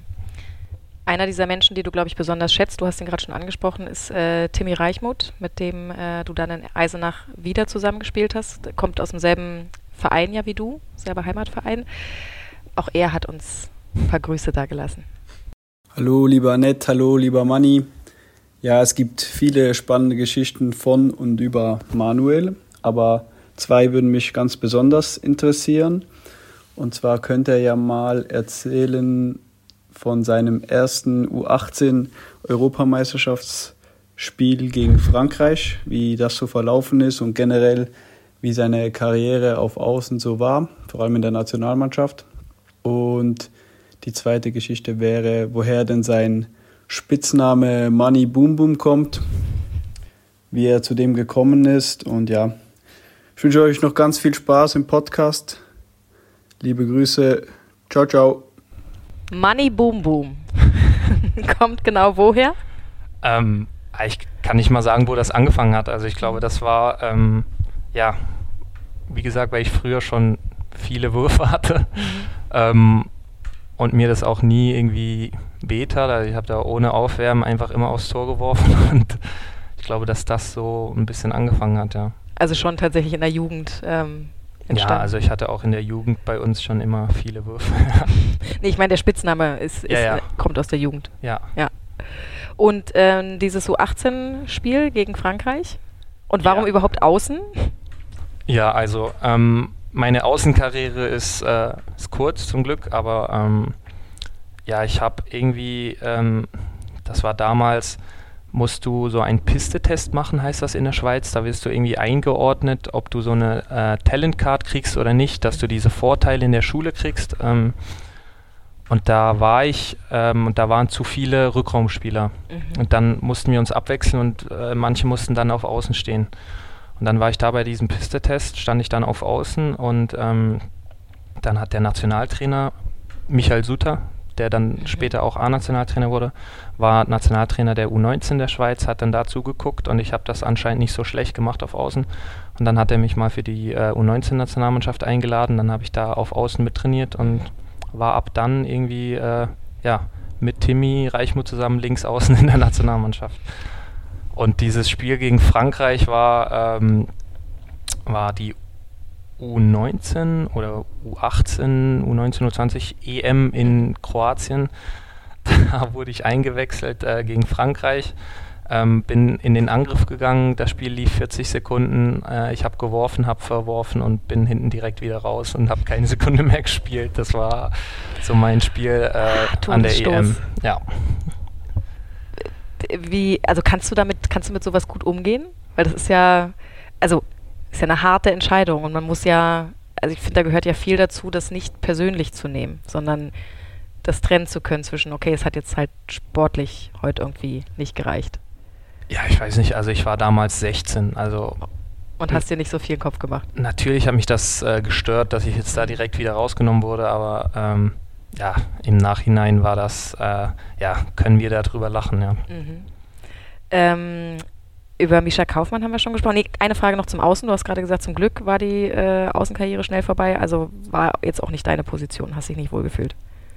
Einer dieser Menschen, die du, glaube ich, besonders schätzt, du hast ihn gerade schon angesprochen, ist äh, Timmy Reichmuth, mit dem äh, du dann in Eisenach wieder zusammengespielt hast. Der kommt aus demselben Verein ja wie du, selber Heimatverein. Auch er hat uns ein paar Grüße dagelassen. Hallo lieber Annette, hallo lieber Manni. Ja, es gibt viele spannende Geschichten von und über Manuel, aber zwei würden mich ganz besonders interessieren. Und zwar könnte er ja mal erzählen von seinem ersten U achtzehn Europameisterschaftsspiel gegen Frankreich, wie das so verlaufen ist und generell wie seine Karriere auf Außen so war, vor allem in der Nationalmannschaft. Und die zweite Geschichte wäre, woher denn sein Spitzname Money Boom Boom kommt, wie er zu dem gekommen ist. Und ja, ich wünsche euch noch ganz viel Spaß im Podcast. Liebe Grüße. Ciao, ciao. Money Boom Boom. Kommt genau woher? Ähm, ich kann nicht mal sagen, wo das angefangen hat. Also ich glaube, das war, ähm, ja, wie gesagt, weil ich früher schon viele Würfe hatte mhm. ähm, und mir das auch nie irgendwie wehtat. Also ich habe da ohne Aufwärmen einfach immer aufs Tor geworfen und ich glaube, dass das so ein bisschen angefangen hat, ja. Also schon tatsächlich in der Jugend ähm, entstanden? Ja, also ich hatte auch in der Jugend bei uns schon immer viele Würfe. Nee, ich meine, der Spitzname ist, ist, ja, ja. kommt aus der Jugend. Ja. ja. Und ähm, dieses U achtzehn-Spiel gegen Frankreich? Und warum ja. überhaupt außen? Ja, also ähm, meine Außenkarriere ist, äh, ist kurz zum Glück, aber ähm, ja, ich habe irgendwie, ähm, das war damals, musst du so einen Pistetest machen, heißt das in der Schweiz. Da wirst du irgendwie eingeordnet, ob du so eine äh, Talent-Card kriegst oder nicht, dass du diese Vorteile in der Schule kriegst. Ähm, und da war ich, ähm, und da waren zu viele Rückraumspieler. Mhm. Und dann mussten wir uns abwechseln und äh, manche mussten dann auf Außen stehen. Und dann war ich da bei diesem Pistetest, stand ich dann auf Außen und ähm, dann hat der Nationaltrainer Michael Suter, der dann mhm. später auch A-Nationaltrainer wurde, war Nationaltrainer der U neunzehn der Schweiz, hat dann da zugeguckt und ich habe das anscheinend nicht so schlecht gemacht auf Außen. Und dann hat er mich mal für die äh, U neunzehn-Nationalmannschaft eingeladen, dann habe ich da auf Außen mittrainiert und war ab dann irgendwie äh, ja, mit Timmy Reichmuth zusammen links außen in der Nationalmannschaft. Und dieses Spiel gegen Frankreich war, ähm, war die U neunzehn oder U achtzehn, U neunzehn, U zwanzig E M in Kroatien. Da wurde ich eingewechselt äh, gegen Frankreich, ähm, bin in den Angriff gegangen, das Spiel lief vierzig Sekunden, äh, ich habe geworfen, habe verworfen und bin hinten direkt wieder raus und habe keine Sekunde mehr gespielt. Das war so mein Spiel äh, an der E M. Ja. Wie, also kannst du damit, kannst du mit sowas gut umgehen? Weil das ist ja, also ist ja eine harte Entscheidung und man muss ja, also ich finde, da gehört ja viel dazu, das nicht persönlich zu nehmen, sondern das trennen zu können zwischen, okay, es hat jetzt halt sportlich heute irgendwie nicht gereicht. Ja, ich weiß nicht, also ich war damals sechzehn, also... Und hast dir nicht so viel im Kopf gemacht? Natürlich hat mich das äh, gestört, dass ich jetzt da direkt wieder rausgenommen wurde, aber ähm, ja, im Nachhinein war das, äh, ja, können wir darüber lachen, ja. Mhm. Ähm, über Mischa Kaufmann haben wir schon gesprochen. Nee, eine Frage noch zum Außen. Du hast gerade gesagt, zum Glück war die äh, Außenkarriere schnell vorbei, also war jetzt auch nicht deine Position, hast dich nicht wohlgefühlt?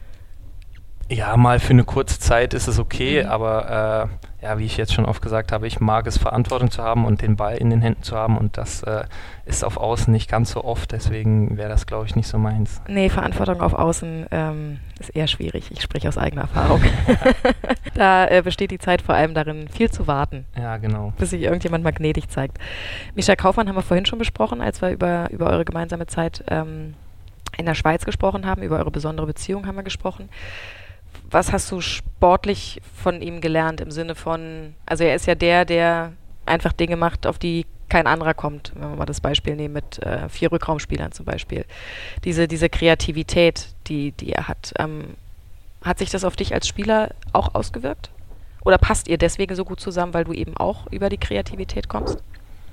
Ja, mal für eine kurze Zeit ist es okay, mhm. aber äh, ja, wie ich jetzt schon oft gesagt habe, ich mag es, Verantwortung zu haben und den Ball in den Händen zu haben und das äh, ist auf Außen nicht ganz so oft, deswegen wäre das, glaube ich, nicht so meins. Nee, Verantwortung auf Außen ähm, ist eher schwierig. Ich spreche aus eigener Erfahrung. Da äh, besteht die Zeit vor allem darin, viel zu warten. Ja, genau. Bis sich irgendjemand mal gnädig zeigt. Mischa Kaufmann haben wir vorhin schon besprochen, als wir über, über eure gemeinsame Zeit ähm, in der Schweiz gesprochen haben, über eure besondere Beziehung haben wir gesprochen. Was hast du sportlich von ihm gelernt im Sinne von, also er ist ja der, der einfach Dinge macht, auf die kein anderer kommt, wenn wir mal das Beispiel nehmen mit äh, vier Rückraumspielern zum Beispiel. Diese, diese Kreativität, die, die er hat, ähm, hat sich das auf dich als Spieler auch ausgewirkt? Oder passt ihr deswegen so gut zusammen, weil du eben auch über die Kreativität kommst?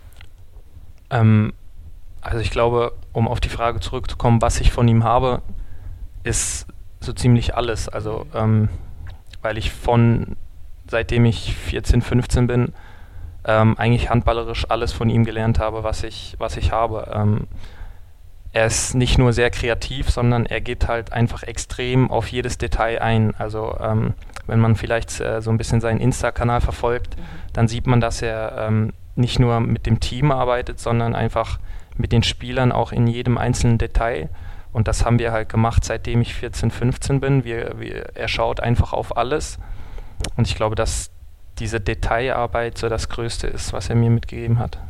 Ähm, also ich glaube, um auf die Frage zurückzukommen, was ich von ihm habe, ist so ziemlich alles, also ähm, weil ich von, seitdem ich vierzehn, fünfzehn bin, ähm, eigentlich handballerisch alles von ihm gelernt habe, was ich, was ich habe. Ähm, er ist nicht nur sehr kreativ, sondern er geht halt einfach extrem auf jedes Detail ein. Also ähm, wenn man vielleicht äh, so ein bisschen seinen Insta-Kanal verfolgt, mhm. dann sieht man, dass er ähm, nicht nur mit dem Team arbeitet, sondern einfach mit den Spielern auch in jedem einzelnen Detail. Und das haben wir halt gemacht, seitdem ich vierzehn, fünfzehn bin. Wir, wir, er schaut einfach auf alles. Und ich glaube, dass diese Detailarbeit so das Größte ist, was er mir mitgegeben hat.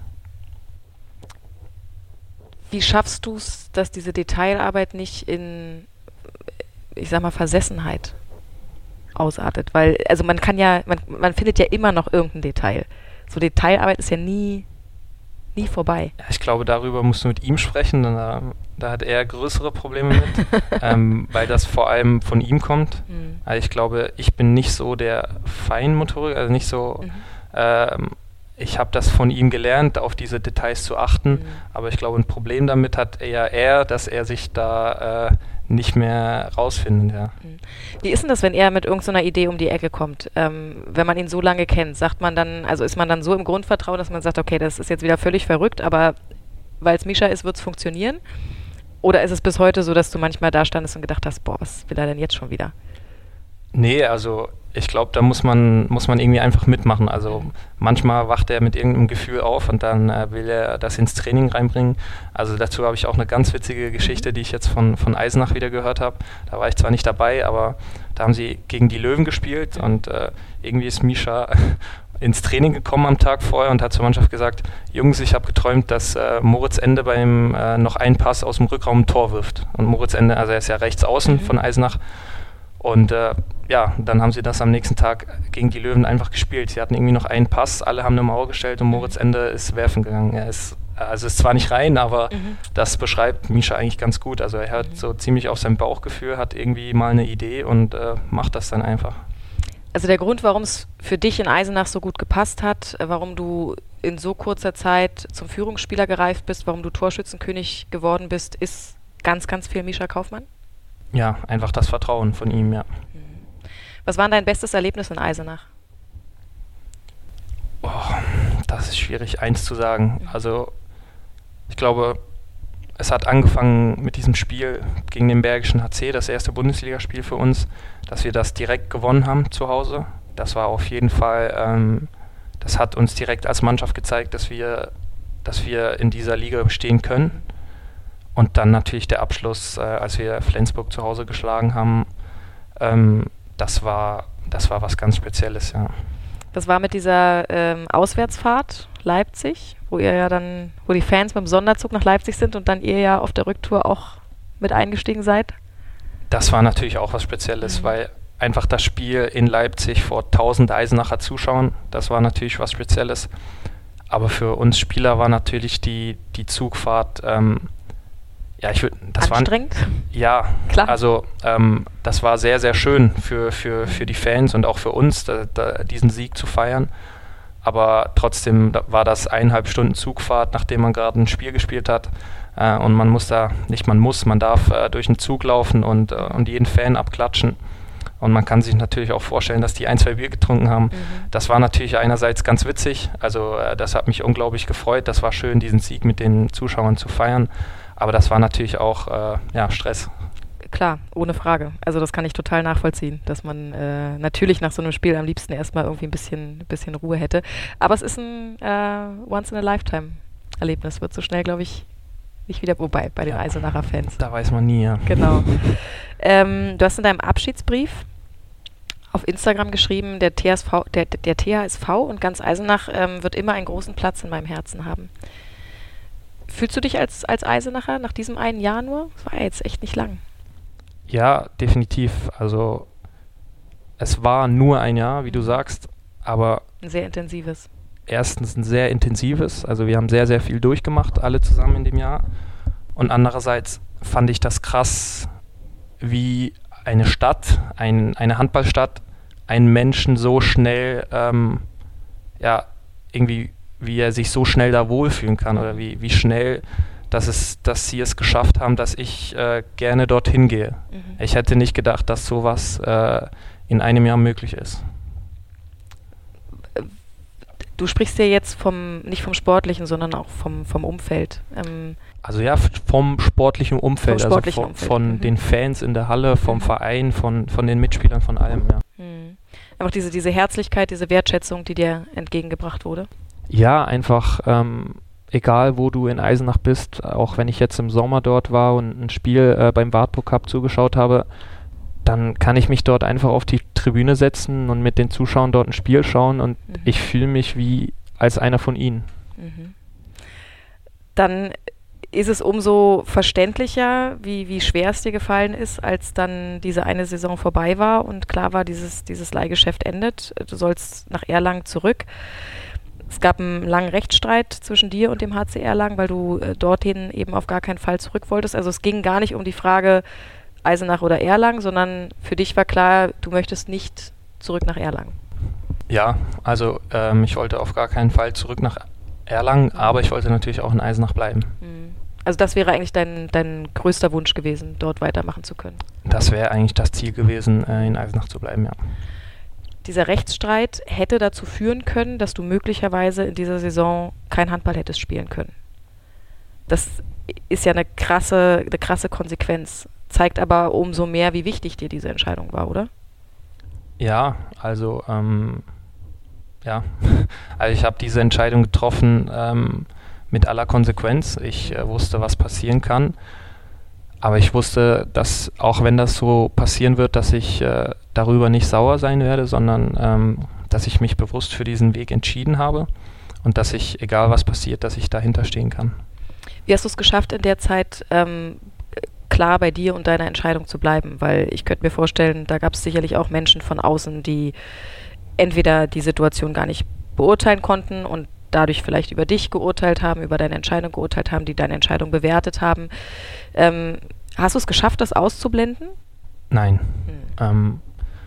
Wie schaffst du es, dass diese Detailarbeit nicht in, ich sag mal, Versessenheit ausartet? Weil, also man kann ja, man, man findet ja immer noch irgendein Detail. So Detailarbeit ist ja nie, nie vorbei. Ja, ich glaube, darüber musst du mit ihm sprechen, da, da hat er größere Probleme mit, ähm, weil das vor allem von ihm kommt. Mhm. Also ich glaube, ich bin nicht so der Feinmotoriker, also nicht so, mhm. ähm, ich habe das von ihm gelernt, auf diese Details zu achten, mhm. aber ich glaube, ein Problem damit hat eher er, dass er sich da äh, nicht mehr rausfindet. Ja. Wie ist denn das, wenn er mit irgendeiner Idee um die Ecke kommt? Ähm, wenn man ihn so lange kennt, sagt man dann, also ist man dann so im Grundvertrauen, dass man sagt, okay, das ist jetzt wieder völlig verrückt, aber weil es Mischa ist, wird es funktionieren? Oder ist es bis heute so, dass du manchmal da standest und gedacht hast, boah, was will er denn jetzt schon wieder? Nee, also ich glaube, da muss man, muss man irgendwie einfach mitmachen. Also manchmal wacht er mit irgendeinem Gefühl auf und dann äh, will er das ins Training reinbringen. Also dazu habe ich auch eine ganz witzige Geschichte, die ich jetzt von, von Eisenach wieder gehört habe. Da war ich zwar nicht dabei, aber da haben sie gegen die Löwen gespielt und äh, irgendwie ist Mischa ins Training gekommen am Tag vorher und hat zur Mannschaft gesagt, Jungs, ich habe geträumt, dass äh, Moritz Ende beim äh, noch einen Pass aus dem Rückraum ein Tor wirft. Und Moritz Ende, also er ist ja rechts außen mhm. von Eisenach. Und äh, ja, dann haben sie das am nächsten Tag gegen die Löwen einfach gespielt. Sie hatten irgendwie noch einen Pass, alle haben eine Mauer gestellt und Moritz Ende ist werfen gegangen. Er ist, also ist zwar nicht rein, aber mhm. das beschreibt Mischa eigentlich ganz gut. Also er hört mhm. so ziemlich auf sein Bauchgefühl, hat irgendwie mal eine Idee und äh, macht das dann einfach. Also der Grund, warum es für dich in Eisenach so gut gepasst hat, warum du in so kurzer Zeit zum Führungsspieler gereift bist, warum du Torschützenkönig geworden bist, ist ganz, ganz viel Mischa Kaufmann? Ja, einfach das Vertrauen von ihm, ja. Was war dein bestes Erlebnis in Eisenach? Oh, das ist schwierig, eins zu sagen. Also ich glaube, es hat angefangen mit diesem Spiel gegen den Bergischen H C, das erste Bundesligaspiel für uns, dass wir das direkt gewonnen haben zu Hause. Das war auf jeden Fall, ähm, das hat uns direkt als Mannschaft gezeigt, dass wir, dass wir in dieser Liga bestehen können. Und dann natürlich der Abschluss, äh, als wir Flensburg zu Hause geschlagen haben, ähm, das war, das war was ganz Spezielles, ja. Was war mit dieser ähm, Auswärtsfahrt Leipzig, wo ihr ja dann, wo die Fans mit dem Sonderzug nach Leipzig sind und dann ihr ja auf der Rücktour auch mit eingestiegen seid? Das war natürlich auch was Spezielles, mhm. weil einfach das Spiel in Leipzig vor tausend Eisenacher Zuschauern, das war natürlich was Spezielles. Aber für uns Spieler war natürlich die, die Zugfahrt, ähm, ja, ich würde, das war anstrengend? Ja, klar. Also ähm, das war sehr, sehr schön für, für, für die Fans und auch für uns, da, da, diesen Sieg zu feiern. Aber trotzdem war das eineinhalb Stunden Zugfahrt, nachdem man gerade ein Spiel gespielt hat. Äh, und man muss da, nicht man muss, man darf äh, durch den Zug laufen und, äh, und jeden Fan abklatschen. Und man kann sich natürlich auch vorstellen, dass die ein, zwei Bier getrunken haben. Mhm. Das war natürlich einerseits ganz witzig. Also äh, das hat mich unglaublich gefreut. Das war schön, diesen Sieg mit den Zuschauern zu feiern. Aber das war natürlich auch äh, ja, Stress. Klar, ohne Frage. Also das kann ich total nachvollziehen, dass man äh, natürlich nach so einem Spiel am liebsten erstmal irgendwie ein bisschen, bisschen Ruhe hätte. Aber es ist ein äh, Once-in-a-Lifetime-Erlebnis. Wird so schnell, glaube ich, nicht wieder, wobei, bei den ja, Eisenacher Fans. Da weiß man nie, ja. Genau. ähm, du hast in deinem Abschiedsbrief auf Instagram geschrieben, der T H S V, der, der T H S V und ganz Eisenach ähm, wird immer einen großen Platz in meinem Herzen haben. Fühlst du dich als, als Eisenacher nach diesem einen Jahr nur? Das war ja jetzt echt nicht lang. Ja, definitiv. Also es war nur ein Jahr, wie du sagst, aber ein sehr intensives. Erstens ein sehr intensives, also wir haben sehr, sehr viel durchgemacht, alle zusammen in dem Jahr. Und andererseits fand ich das krass, wie eine Stadt, ein, eine Handballstadt, einen Menschen so schnell, ähm, ja, irgendwie, wie er sich so schnell da wohlfühlen kann oder wie, wie schnell, dass, es, dass sie es geschafft haben, dass ich äh, gerne dorthin gehe. Mhm. Ich hätte nicht gedacht, dass sowas äh, in einem Jahr möglich ist. Du sprichst ja jetzt vom, nicht vom Sportlichen, sondern auch vom, vom Umfeld. Ähm also ja, vom sportlichen Umfeld, vom sportlichen also von, Umfeld. von mhm. den Fans in der Halle, vom mhm. Verein, von, von den Mitspielern, von allem, ja. Mhm. Einfach diese, diese Herzlichkeit, diese Wertschätzung, die dir entgegengebracht wurde? Ja, einfach, ähm, egal wo du in Eisenach bist, auch wenn ich jetzt im Sommer dort war und ein Spiel äh, beim Wartburg Cup zugeschaut habe, dann kann ich mich dort einfach auf die Tribüne setzen und mit den Zuschauern dort ein Spiel schauen und mhm. ich fühle mich wie als einer von ihnen. Mhm. Dann ist es umso verständlicher, wie, wie schwer es dir gefallen ist, als dann diese eine Saison vorbei war und klar war, dieses, dieses Leihgeschäft endet. Du sollst nach Erlangen zurück. Es gab einen langen Rechtsstreit zwischen dir und dem H C Erlangen, weil du äh, dorthin eben auf gar keinen Fall zurück wolltest. Also es ging gar nicht um die Frage Eisenach oder Erlangen, sondern für dich war klar, du möchtest nicht zurück nach Erlangen. Ja, also ähm, ich wollte auf gar keinen Fall zurück nach Erlangen, aber ich wollte natürlich auch in Eisenach bleiben. Also das wäre eigentlich dein, dein größter Wunsch gewesen, dort weitermachen zu können? Das wäre eigentlich das Ziel gewesen, äh, in Eisenach zu bleiben, ja. Dieser Rechtsstreit hätte dazu führen können, dass du möglicherweise in dieser Saison kein Handball hättest spielen können. Das ist ja eine krasse, eine krasse Konsequenz. Zeigt aber umso mehr, wie wichtig dir diese Entscheidung war, oder? Ja, also ähm, ja, also ich habe diese Entscheidung getroffen ähm, mit aller Konsequenz. Ich äh, wusste, was passieren kann, aber ich wusste, dass auch wenn das so passieren wird, dass ich äh, darüber nicht sauer sein werde, sondern ähm, dass ich mich bewusst für diesen Weg entschieden habe und dass ich, egal was passiert, dass ich dahinter stehen kann. Wie hast du es geschafft, in der Zeit ähm, klar bei dir und deiner Entscheidung zu bleiben? Weil ich könnte mir vorstellen, da gab es sicherlich auch Menschen von außen, die entweder die Situation gar nicht beurteilen konnten und dadurch vielleicht über dich geurteilt haben, über deine Entscheidung geurteilt haben, die deine Entscheidung bewertet haben. Ähm, hast du es geschafft, das auszublenden? Nein. Hm. Ähm,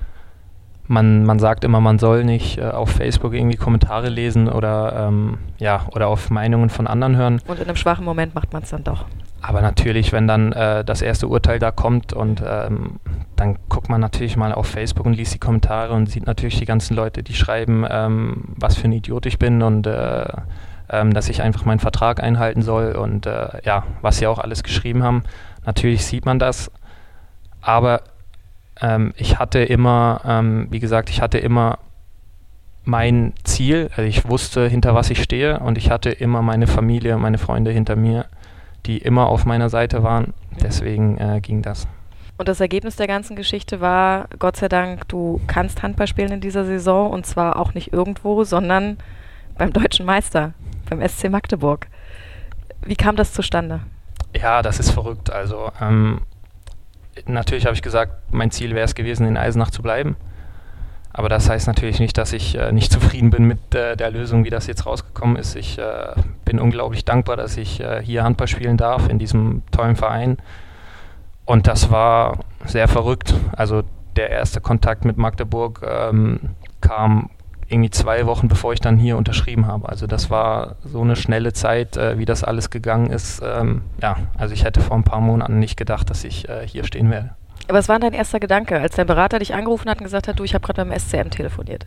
man, man sagt immer, man soll nicht äh, auf Facebook irgendwie Kommentare lesen oder, ähm, ja, oder auf Meinungen von anderen hören. Und in einem schwachen Moment macht man es dann doch. Aber natürlich, wenn dann äh, das erste Urteil da kommt und ähm, dann guckt man natürlich mal auf Facebook und liest die Kommentare und sieht natürlich die ganzen Leute, die schreiben, ähm, was für ein Idiot ich bin und äh, ähm, dass ich einfach meinen Vertrag einhalten soll und äh, ja, was sie auch alles geschrieben haben. Natürlich sieht man das, aber ähm, ich hatte immer, ähm, wie gesagt, ich hatte immer mein Ziel, also ich wusste, hinter was ich stehe und ich hatte immer meine Familie, meine Freunde hinter mir, die immer auf meiner Seite waren. Deswegen äh, ging das. Und das Ergebnis der ganzen Geschichte war, Gott sei Dank, du kannst Handball spielen in dieser Saison und zwar auch nicht irgendwo, sondern beim Deutschen Meister, beim S C Magdeburg. Wie kam das zustande? Ja, das ist verrückt. Also ähm, natürlich habe ich gesagt, mein Ziel wäre es gewesen, in Eisenach zu bleiben. Aber das heißt natürlich nicht, dass ich äh, nicht zufrieden bin mit äh, der Lösung, wie das jetzt rausgekommen ist. Ich äh, bin unglaublich dankbar, dass ich äh, hier Handball spielen darf, in diesem tollen Verein. Und das war sehr verrückt. Also der erste Kontakt mit Magdeburg ähm, kam irgendwie zwei Wochen, bevor ich dann hier unterschrieben habe. Also das war so eine schnelle Zeit, äh, wie das alles gegangen ist. Ähm, ja, also ich hätte vor ein paar Monaten nicht gedacht, dass ich äh, hier stehen werde. Aber was war dein erster Gedanke, als dein Berater dich angerufen hat und gesagt hat, du, ich habe gerade beim S C M telefoniert?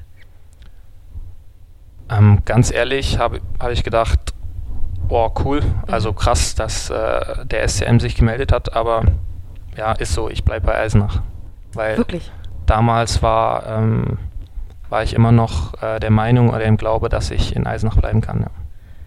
Ähm, ganz ehrlich habe hab ich gedacht, oh cool, also krass, dass äh, der S C M sich gemeldet hat, aber ja, ist so, ich bleibe bei Eisenach. Weil Wirklich? Damals war, ähm, war ich immer noch äh, der Meinung oder im Glaube, dass ich in Eisenach bleiben kann. Ja.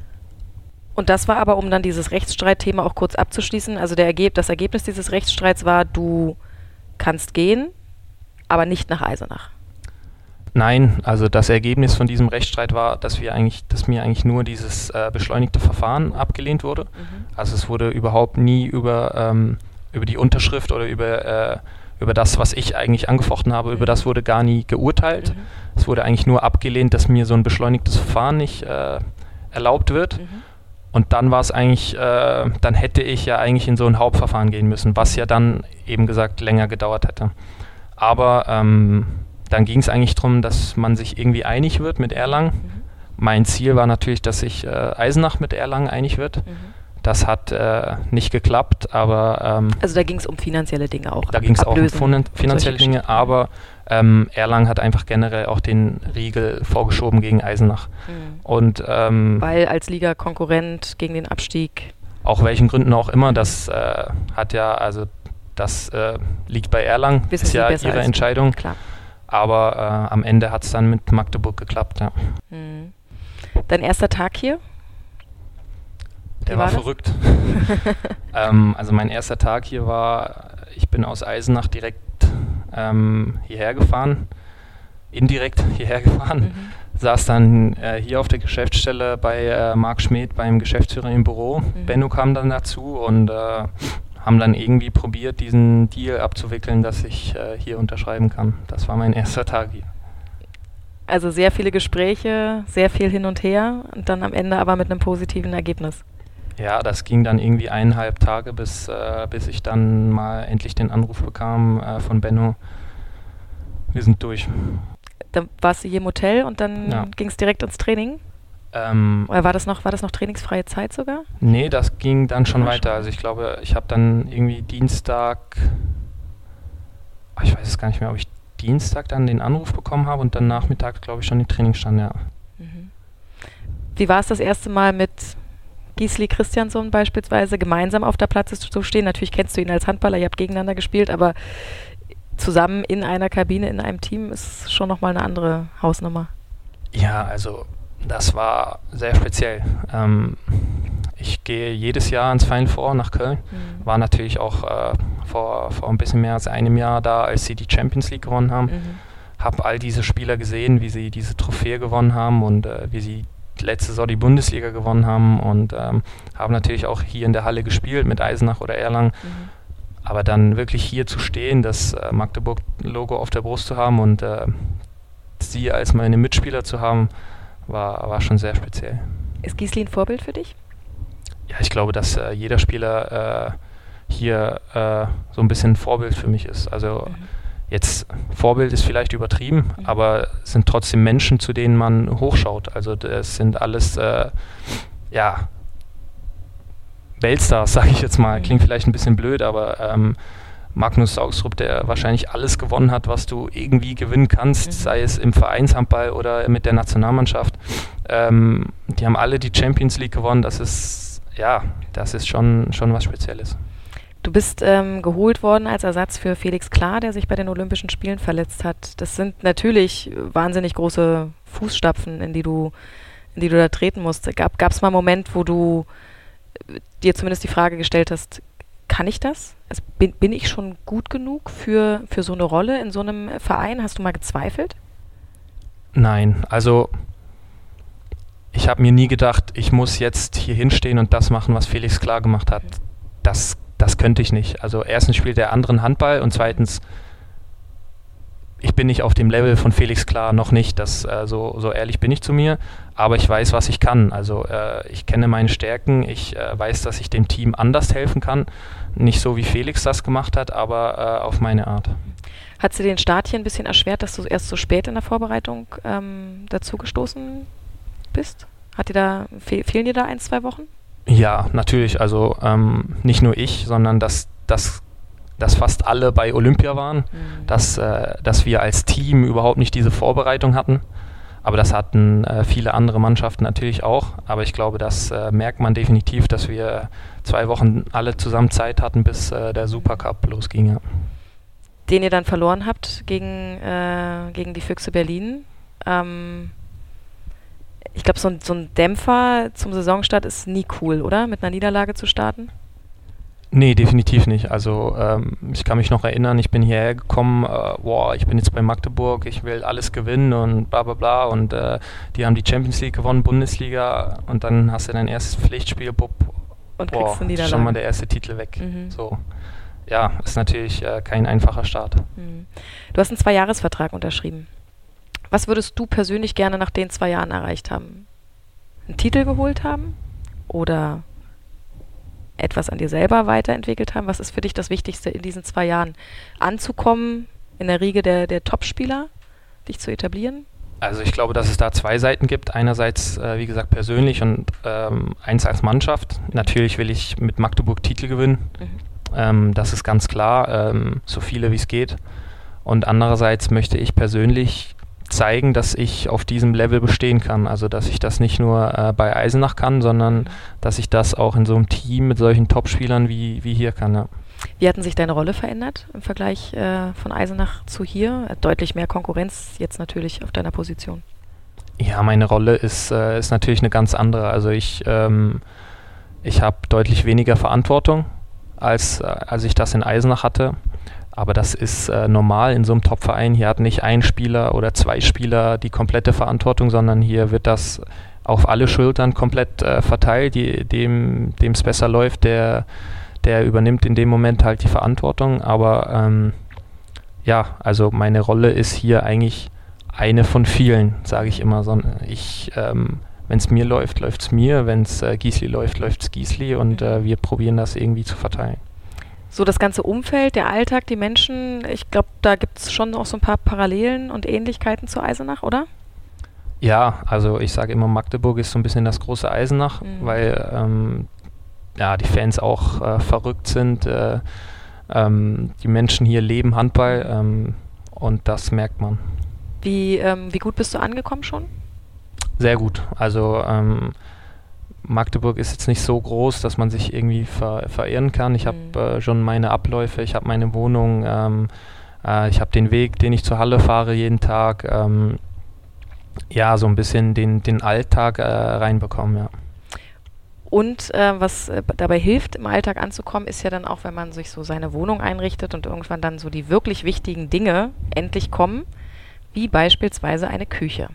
Und das war aber, um dann dieses Rechtsstreitthema auch kurz abzuschließen, also der Ergeb- das Ergebnis dieses Rechtsstreits war, du kannst gehen, aber nicht nach Eisenach. Nein, also das Ergebnis von diesem Rechtsstreit war, dass wir eigentlich, dass mir eigentlich nur dieses äh, beschleunigte Verfahren abgelehnt wurde. Mhm. Also es wurde überhaupt nie über, ähm, über die Unterschrift oder über, äh, über das, was ich eigentlich angefochten habe, mhm. über das wurde gar nie geurteilt. Mhm. Es wurde eigentlich nur abgelehnt, dass mir so ein beschleunigtes Verfahren nicht äh, erlaubt wird. Mhm. Und dann war es eigentlich, äh, dann hätte ich ja eigentlich in so ein Hauptverfahren gehen müssen, was ja dann eben gesagt länger gedauert hätte. Aber ähm, dann ging es eigentlich darum, dass man sich irgendwie einig wird mit Erlangen. Mhm. Mein Ziel war natürlich, dass sich äh, Eisenach mit Erlangen einig wird. Mhm. Das hat äh, nicht geklappt, aber... Ähm, also da ging es um finanzielle Dinge auch. Da ging es auch um finanzielle Dinge, aber ähm, Erlangen hat einfach generell auch den Riegel vorgeschoben gegen Eisenach. Mhm. Und, ähm, Weil als Liga-Konkurrent gegen den Abstieg... Auch welchen Gründen auch immer, das äh, hat ja, also das äh, liegt bei Erlangen, Wissen ist Sie ja ihre Entscheidung. Klar. Aber äh, am Ende hat es dann mit Magdeburg geklappt, ja. Mhm. Dein erster Tag hier? Der war, war verrückt. ähm, also mein erster Tag hier war, ich bin aus Eisenach direkt ähm, hierher gefahren, indirekt hierher gefahren, mhm. saß dann äh, hier auf der Geschäftsstelle bei äh, Marc Schmidt, beim Geschäftsführer im Büro. Mhm. Benno kam dann dazu und äh, haben dann irgendwie probiert, diesen Deal abzuwickeln, dass ich äh, hier unterschreiben kann. Das war mein erster Tag hier. Also sehr viele Gespräche, sehr viel hin und her und dann am Ende aber mit einem positiven Ergebnis. Ja, das ging dann irgendwie eineinhalb Tage, bis, äh, bis ich dann mal endlich den Anruf bekam äh, von Benno. Wir sind durch. Dann warst du hier im Hotel und dann ja. ging es direkt ins Training? Ähm, Oder war das noch, war das noch trainingsfreie Zeit sogar? Nee, das ging dann schon weiter. Also ich glaube, ich habe dann irgendwie Dienstag, ich weiß es gar nicht mehr, ob ich Dienstag dann den Anruf bekommen habe und dann Nachmittag, glaube ich, schon die Trainingsstand, ja. Mhm. Wie war es das erste Mal mit Gisli Christiansson beispielsweise gemeinsam auf der Platte zu stehen? Natürlich kennst du ihn als Handballer, ihr habt gegeneinander gespielt, aber zusammen in einer Kabine, in einem Team ist schon nochmal eine andere Hausnummer. Ja, also das war sehr speziell. Ähm, ich gehe jedes Jahr ins Final Four nach Köln. Mhm. War natürlich auch äh, vor, vor ein bisschen mehr als einem Jahr da, als sie die Champions League gewonnen haben. Mhm. Habe all diese Spieler gesehen, wie sie diese Trophäe gewonnen haben und äh, wie sie letzte Saison die Bundesliga gewonnen haben und ähm, haben natürlich auch hier in der Halle gespielt mit Eisenach oder Erlangen. Mhm. Aber dann wirklich hier zu stehen, das äh, Magdeburg-Logo auf der Brust zu haben und äh, sie als meine Mitspieler zu haben, war, war schon sehr speziell. Ist Gisli ein Vorbild für dich? Ja, ich glaube, dass äh, jeder Spieler äh, hier äh, so ein bisschen ein Vorbild für mich ist. Also mhm. jetzt, Vorbild ist vielleicht übertrieben, mhm. aber es sind trotzdem Menschen, zu denen man hochschaut. Also das sind alles, äh, ja, Weltstars, sage ich jetzt mal. Klingt vielleicht ein bisschen blöd, aber ähm, Magnus Saugstrup, der wahrscheinlich alles gewonnen hat, was du irgendwie gewinnen kannst, mhm. sei es im Vereinshandball oder mit der Nationalmannschaft. Ähm, die haben alle die Champions League gewonnen. Das ist, ja, das ist schon, schon was Spezielles. Du bist ähm, geholt worden als Ersatz für Felix Klar, der sich bei den Olympischen Spielen verletzt hat. Das sind natürlich wahnsinnig große Fußstapfen, in die du, in die du da treten musst. Gab es mal einen Moment, wo du dir zumindest die Frage gestellt hast, kann ich das? Also bin, bin ich schon gut genug für, für so eine Rolle in so einem Verein? Hast du mal gezweifelt? Nein, also ich habe mir nie gedacht, ich muss jetzt hier hinstehen und das machen, was Felix Klar gemacht hat. Das, das könnte ich nicht. Also erstens spielt er anderen Handball und zweitens ich bin nicht auf dem Level von Felix, klar, noch nicht, das, äh, so, so ehrlich bin ich zu mir, aber ich weiß, was ich kann. Also äh, ich kenne meine Stärken, ich äh, weiß, dass ich dem Team anders helfen kann, nicht so wie Felix das gemacht hat, aber äh, auf meine Art. Hat sie den Start hier ein bisschen erschwert, dass du erst so spät in der Vorbereitung ähm, dazugestoßen bist? Hat dir da, fe- fehlen dir da ein, zwei Wochen? Ja, natürlich. Also ähm, nicht nur ich, sondern dass, dass, dass fast alle bei Olympia waren, mhm. dass, äh, dass wir als Team überhaupt nicht diese Vorbereitung hatten. Aber das hatten äh, viele andere Mannschaften natürlich auch. Aber ich glaube, das äh, merkt man definitiv, dass wir zwei Wochen alle zusammen Zeit hatten, bis äh, der Supercup losging. Ja. Den ihr dann verloren habt gegen, äh, gegen die Füchse Berlin. Ähm, ich glaube, so, so ein Dämpfer zum Saisonstart ist nie cool, oder? Mit einer Niederlage zu starten? Nee, definitiv nicht. Also ähm, ich kann mich noch erinnern, ich bin hierher gekommen, äh, boah, ich bin jetzt bei Magdeburg, ich will alles gewinnen und bla bla bla und äh, die haben die Champions League gewonnen, Bundesliga und dann hast du dein erstes Pflichtspiel, bupp, und boah, kriegst eine Niederlage. schon mal der erste Titel weg. Mhm. So. Ja, ist natürlich äh, kein einfacher Start. Du hast einen Zweijahresvertrag unterschrieben. Was würdest du persönlich gerne nach den zwei Jahren erreicht haben? Einen Titel geholt haben? Oder etwas an dir selber weiterentwickelt haben? Was ist für dich das Wichtigste in diesen zwei Jahren? Anzukommen in der Riege der, der Top-Spieler, dich zu etablieren? Also ich glaube, dass es da zwei Seiten gibt. Einerseits, äh, wie gesagt, persönlich und ähm, eins als Mannschaft. Natürlich will ich mit Magdeburg Titel gewinnen. Mhm. Ähm, das ist ganz klar, ähm, so viele wie es geht. Und andererseits möchte ich persönlich zeigen, dass ich auf diesem Level bestehen kann. Also dass ich das nicht nur äh, bei Eisenach kann, sondern dass ich das auch in so einem Team mit solchen Top-Spielern wie, wie hier kann. Ja. Wie hat denn sich deine Rolle verändert im Vergleich äh, von Eisenach zu hier? Deutlich mehr Konkurrenz jetzt natürlich auf deiner Position. Ja, meine Rolle ist, äh, ist natürlich eine ganz andere. Also ich, ähm, ich habe deutlich weniger Verantwortung, als, als ich das in Eisenach hatte. Aber das ist äh, normal in so einem Top-Verein. Hier hat nicht ein Spieler oder zwei Spieler die komplette Verantwortung, sondern hier wird das auf alle Schultern komplett äh, verteilt. Die, dem es besser läuft, der, der übernimmt in dem Moment halt die Verantwortung. Aber ähm, ja, also meine Rolle ist hier eigentlich eine von vielen, sage ich immer. Ich, ähm, wenn es mir läuft, läuft es mir. Wenn es äh, Giesli läuft, läuft es Giesli. Und äh, wir probieren das irgendwie zu verteilen. So das ganze Umfeld, der Alltag, die Menschen, ich glaube, da gibt es schon auch so ein paar Parallelen und Ähnlichkeiten zu Eisenach, oder? Ja, also ich sage immer, Magdeburg ist so ein bisschen das große Eisenach, mhm. weil ähm, ja, die Fans auch äh, verrückt sind. Äh, ähm, die Menschen hier leben Handball ähm, und das merkt man. Wie, ähm, wie gut bist du angekommen schon? Sehr gut. Also ähm, Magdeburg ist jetzt nicht so groß, dass man sich irgendwie ver- verirren kann. Ich habe mhm. äh, schon meine Abläufe, ich habe meine Wohnung, ähm, äh, ich habe den Weg, den ich zur Halle fahre jeden Tag. Ähm, ja, so ein bisschen den, den Alltag äh, reinbekommen, ja. Und äh, was äh, dabei hilft, im Alltag anzukommen, ist ja dann auch, wenn man sich so seine Wohnung einrichtet und irgendwann dann so die wirklich wichtigen Dinge endlich kommen, wie beispielsweise eine Küche.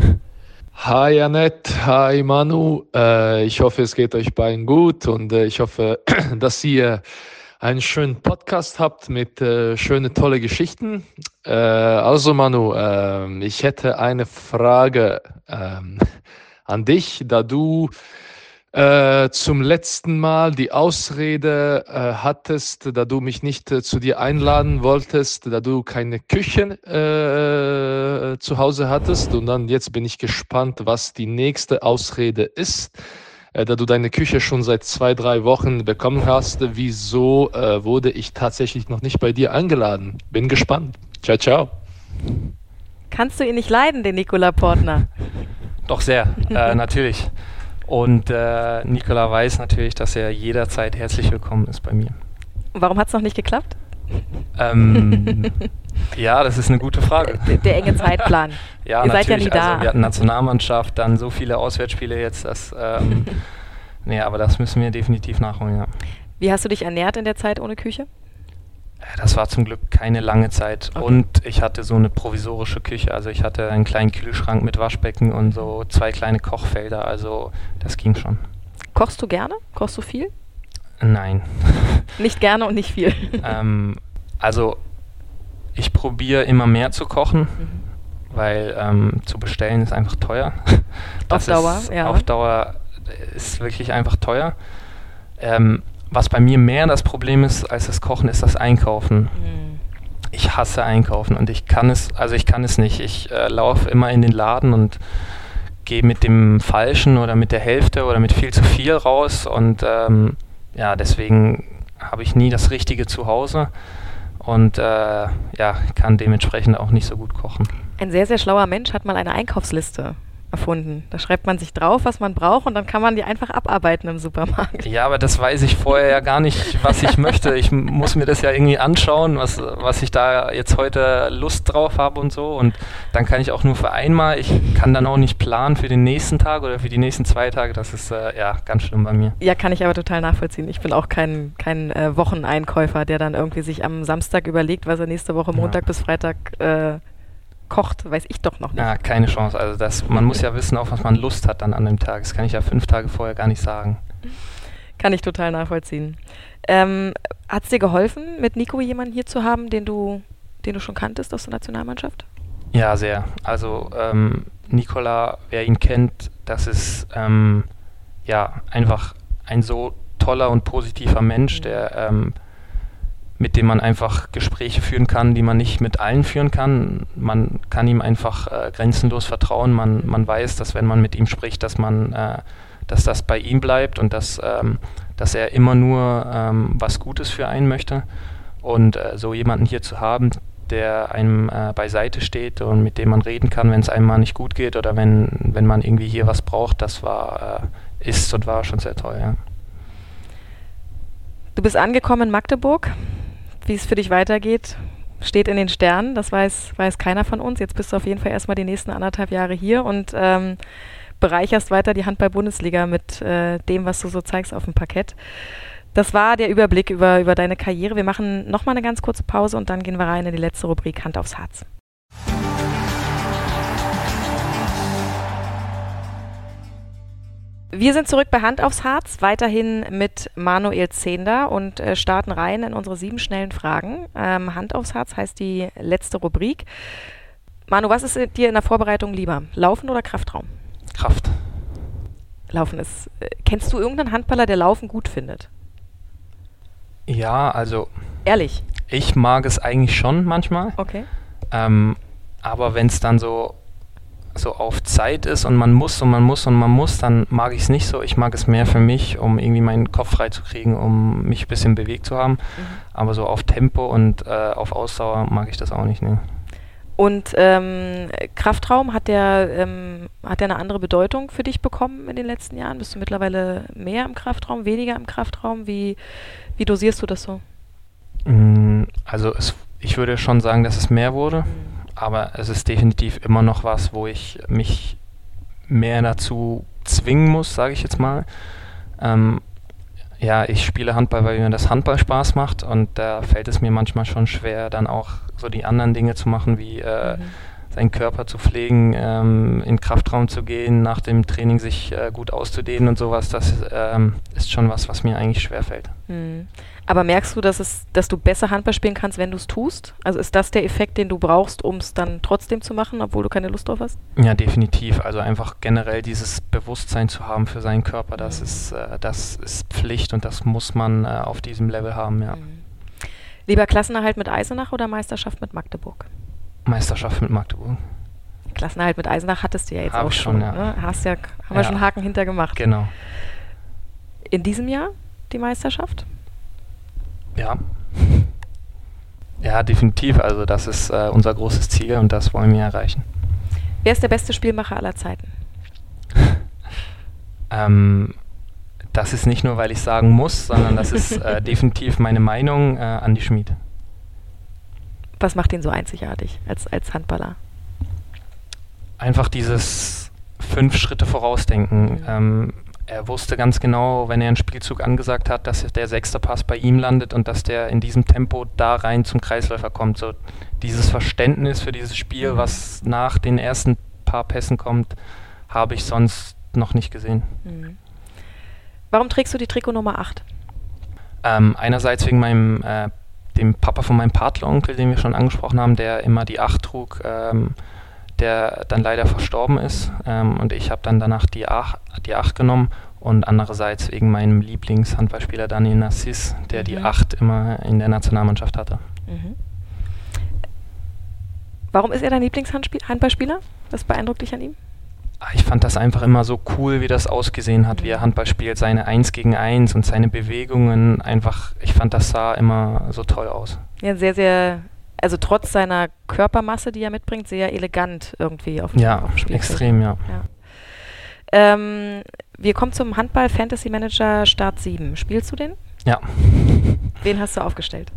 Hi Annette, hi Manu, äh, ich hoffe es geht euch beiden gut und äh, ich hoffe, dass ihr einen schönen Podcast habt mit äh, schönen, tolle Geschichten. Äh, also Manu, äh, ich hätte eine Frage äh, an dich, da du äh, zum letzten Mal die Ausrede äh, hattest, da du mich nicht äh, zu dir einladen wolltest, da du keine Küche äh, zu Hause hattest. Und dann jetzt bin ich gespannt, was die nächste Ausrede ist, äh, da du deine Küche schon seit zwei, drei Wochen bekommen hast. Wieso äh, wurde ich tatsächlich noch nicht bei dir eingeladen? Bin gespannt. Ciao, ciao. Kannst du ihn nicht leiden, den Nikola Portner? Doch sehr, äh, natürlich. Und äh, Nikola weiß natürlich, dass er jederzeit herzlich willkommen ist bei mir. Warum hat es noch nicht geklappt? Ähm, ja, das ist eine gute Frage. Der, der enge Zeitplan. Ja, Ihr natürlich. seid ja nie da. Also, wir hatten Nationalmannschaft, dann so viele Auswärtsspiele jetzt. Dass, ähm, nee, aber das müssen wir definitiv nachholen, ja. Wie hast du dich ernährt in der Zeit ohne Küche? Das war zum Glück keine lange Zeit. Okay. Und ich hatte so eine provisorische Küche. Also ich hatte einen kleinen Kühlschrank mit Waschbecken und so zwei kleine Kochfelder. Also das ging schon. Kochst du gerne? Kochst du viel? Nein. Nicht gerne und nicht viel? ähm, also ich probiere immer mehr zu kochen, mhm. weil ähm, zu bestellen ist einfach teuer. Das auf Dauer, ist, ja. Auf Dauer ist wirklich einfach teuer. Ähm, was bei mir mehr das Problem ist als das Kochen, ist das Einkaufen. Mhm. Ich hasse Einkaufen und ich kann es, also ich kann es nicht. Ich äh, laufe immer in den Laden und gehe mit dem Falschen oder mit der Hälfte oder mit viel zu viel raus und ähm, ja, deswegen habe ich nie das Richtige zu Hause und äh, ja, kann dementsprechend auch nicht so gut kochen. Ein sehr, sehr schlauer Mensch hat mal eine Einkaufsliste erfunden. Da schreibt man sich drauf, was man braucht und dann kann man die einfach abarbeiten im Supermarkt. Ja, aber das weiß ich vorher ja gar nicht, was ich möchte. Ich muss mir das ja irgendwie anschauen, was, was ich da jetzt heute Lust drauf habe und so und dann kann ich auch nur für einmal, ich kann dann auch nicht planen für den nächsten Tag oder für die nächsten zwei Tage. Das ist äh, ja ganz schlimm bei mir. Ja, kann ich aber total nachvollziehen. Ich bin auch kein, kein äh, Wocheneinkäufer, der dann irgendwie sich am Samstag überlegt, was er nächste Woche Montag ja. bis Freitag äh, kocht, weiß ich doch noch nicht. Ja, keine Chance. Also das, man muss ja wissen, auf was man Lust hat dann an dem Tag. Das kann ich ja fünf Tage vorher gar nicht sagen. Kann ich total nachvollziehen. Ähm, hat es dir geholfen, mit Nico jemanden hier zu haben, den du, den du schon kanntest aus der Nationalmannschaft? Ja, sehr. Also ähm, Nicola, wer ihn kennt, das ist ähm, ja einfach ein so toller und positiver Mensch, der ähm, mit dem man einfach Gespräche führen kann, die man nicht mit allen führen kann. Man kann ihm einfach äh, grenzenlos vertrauen. Man, man weiß, dass wenn man mit ihm spricht, dass man, äh, dass das bei ihm bleibt und dass, ähm, dass er immer nur ähm, was Gutes für einen möchte. Und äh, so jemanden hier zu haben, der einem äh, beiseite steht und mit dem man reden kann, wenn es einem mal nicht gut geht oder wenn, wenn man irgendwie hier was braucht, das war, äh, ist und war schon sehr toll, ja. Du bist angekommen in Magdeburg. Wie es für dich weitergeht, steht in den Sternen. Das weiß, weiß keiner von uns. Jetzt bist du auf jeden Fall erstmal die nächsten anderthalb Jahre hier und ähm, bereicherst weiter die Handball-Bundesliga mit äh, dem, was du so zeigst auf dem Parkett. Das war der Überblick über, über deine Karriere. Wir machen nochmal eine ganz kurze Pause und dann gehen wir rein in die letzte Rubrik Hand aufs Harz. Wir sind zurück bei Hand aufs Harz, weiterhin mit Manuel Zehnder und äh, starten rein in unsere sieben schnellen Fragen. Ähm, Hand aufs Harz heißt die letzte Rubrik. Manu, was ist dir in der Vorbereitung lieber? Laufen oder Kraftraum? Kraft. Laufen ist... Äh, kennst du irgendeinen Handballer, der Laufen gut findet? Ja, also... Ehrlich? Ich mag es eigentlich schon manchmal. Okay. Ähm, aber wenn es dann so... so auf Zeit ist und man muss und man muss und man muss, dann mag ich es nicht so. Ich mag es mehr für mich, um irgendwie meinen Kopf frei zu kriegen, um mich ein bisschen bewegt zu haben. Mhm. Aber so auf Tempo und äh, auf Ausdauer mag ich das auch nicht. Ne. Und ähm, Kraftraum, hat der, ähm, hat der eine andere Bedeutung für dich bekommen in den letzten Jahren? Bist du mittlerweile mehr im Kraftraum, weniger im Kraftraum? Wie, wie dosierst du das so? Also es, ich würde schon sagen, dass es mehr wurde. Mhm. Aber es ist definitiv immer noch was, wo ich mich mehr dazu zwingen muss, sage ich jetzt mal. Ähm, ja, ich spiele Handball, weil mir das Handball Spaß macht und da fällt es mir manchmal schon schwer, dann auch so die anderen Dinge zu machen, wie äh, mhm. seinen Körper zu pflegen, ähm, in den Kraftraum zu gehen, nach dem Training sich äh, gut auszudehnen und sowas. Das ähm, ist schon was, was mir eigentlich schwer fällt. Mhm. Aber merkst du, dass, es, dass du besser Handball spielen kannst, wenn du es tust? Also ist das der Effekt, den du brauchst, um es dann trotzdem zu machen, obwohl du keine Lust drauf hast? Ja, definitiv. Also einfach generell dieses Bewusstsein zu haben für seinen Körper, das, mhm. ist, äh, das ist Pflicht und das muss man äh, auf diesem Level haben, ja. Mhm. Lieber Klassenerhalt mit Eisenach oder Meisterschaft mit Magdeburg? Meisterschaft mit Magdeburg. Klassenerhalt mit Eisenach hattest du ja jetzt Hab auch ich schon. schon ja. Ne? Hast ja, haben ja. wir schon einen Haken hinter gemacht. Genau. In diesem Jahr die Meisterschaft? Ja. Ja, definitiv. Also das ist äh, unser großes Ziel und das wollen wir erreichen. Wer ist der beste Spielmacher aller Zeiten? ähm, das ist nicht nur, weil ich sagen muss, sondern das ist äh, definitiv meine Meinung, äh, Andi Schmid. Was macht ihn so einzigartig als, als Handballer? Einfach dieses fünf Schritte vorausdenken. Mhm. Ähm, Er wusste ganz genau, wenn er einen Spielzug angesagt hat, dass der sechste Pass bei ihm landet und dass der in diesem Tempo da rein zum Kreisläufer kommt. So dieses Verständnis für dieses Spiel, mhm. was nach den ersten paar Pässen kommt, habe ich sonst noch nicht gesehen. Mhm. Warum trägst du die Trikot Nummer acht? Ähm, einerseits wegen meinem äh, dem Papa von meinem Patenonkel, den wir schon angesprochen haben, der immer die acht trug, ähm, der dann leider verstorben ist. Ähm, und ich habe dann danach die acht, die acht genommen und andererseits wegen meinem Lieblingshandballspieler Daniel Narcisse, der mhm. die acht immer in der Nationalmannschaft hatte. Mhm. Warum ist er dein Lieblingshandballspieler? Was beeindruckt dich an ihm? Ich fand das einfach immer so cool, wie das ausgesehen hat, mhm. wie er Handball spielt, seine eins gegen eins und seine Bewegungen, einfach, ich fand, das sah immer so toll aus. Ja, sehr, sehr, also trotz seiner Körpermasse, die er mitbringt, sehr elegant irgendwie auf dem Ja, auf dem Spielfeld. Extrem, ja. ja. Ähm, wir kommen zum Handball Fantasy Manager Start sieben. Spielst du den? Ja. Wen hast du aufgestellt?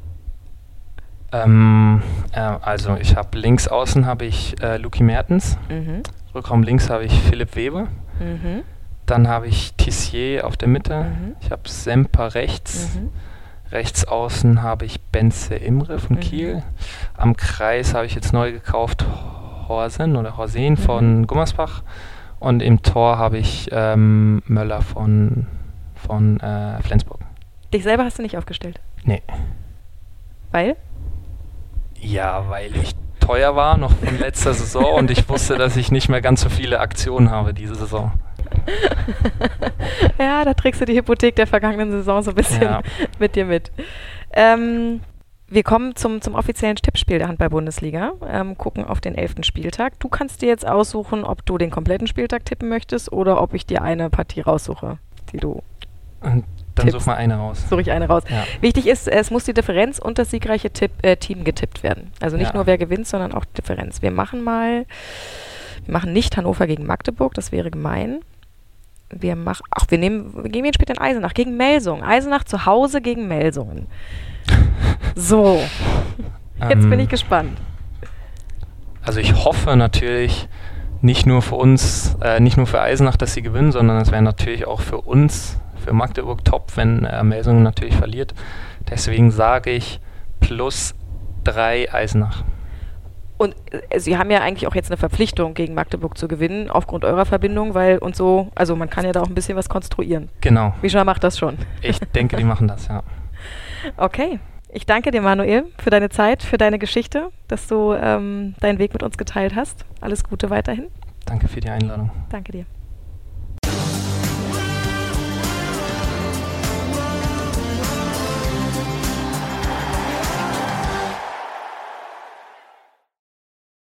Ähm, äh, also ich habe links außen habe ich äh, Luki Mertens. Mhm. Rückraum links habe ich Philipp Weber. Mhm. Dann habe ich Tissier auf der Mitte. Mhm. Ich habe Semper rechts. Mhm. Rechts außen habe ich Benze Imre von mhm. Kiel. Am Kreis habe ich jetzt neu gekauft Horsen oder Horsen mhm. von Gummersbach. Und im Tor habe ich ähm, Möller von, von äh, Flensburg. Dich selber hast du nicht aufgestellt? Nee. Weil? Ja, weil ich teuer war noch von letzter Saison und ich wusste, dass ich nicht mehr ganz so viele Aktionen habe diese Saison. Ja, da trägst du die Hypothek der vergangenen Saison so ein bisschen ja. mit dir mit. Ähm, wir kommen zum, zum offiziellen Tippspiel der Handball-Bundesliga, ähm, gucken auf den elften Spieltag. Du kannst dir jetzt aussuchen, ob du den kompletten Spieltag tippen möchtest oder ob ich dir eine Partie raussuche, die du und Dann tippst. Such mal eine raus. Suche ich eine raus. Ja. Wichtig ist, es muss die Differenz und das siegreiche Tipp, äh, Team getippt werden. Also nicht ja. nur wer gewinnt, sondern auch Differenz. Wir machen mal, wir machen nicht Hannover gegen Magdeburg, das wäre gemein. Wir machen, ach, wir nehmen, wir gehen später in Eisenach gegen Melsungen. Eisenach zu Hause gegen Melsungen. So, jetzt ähm, bin ich gespannt. Also ich hoffe natürlich nicht nur für uns, äh, nicht nur für Eisenach, dass sie gewinnen, sondern es wäre natürlich auch für uns, für Magdeburg top, wenn äh, Melsungen natürlich verliert. Deswegen sage ich plus drei Eisenach. Und äh, Sie haben ja eigentlich auch jetzt eine Verpflichtung, gegen Magdeburg zu gewinnen, aufgrund eurer Verbindung, weil und so, also man kann ja da auch ein bisschen was konstruieren. Genau. Mischa macht das schon. Ich denke, die machen das, ja. Okay. Ich danke dir, Manuel, für deine Zeit, für deine Geschichte, dass du ähm, deinen Weg mit uns geteilt hast. Alles Gute weiterhin. Danke für die Einladung. Danke dir.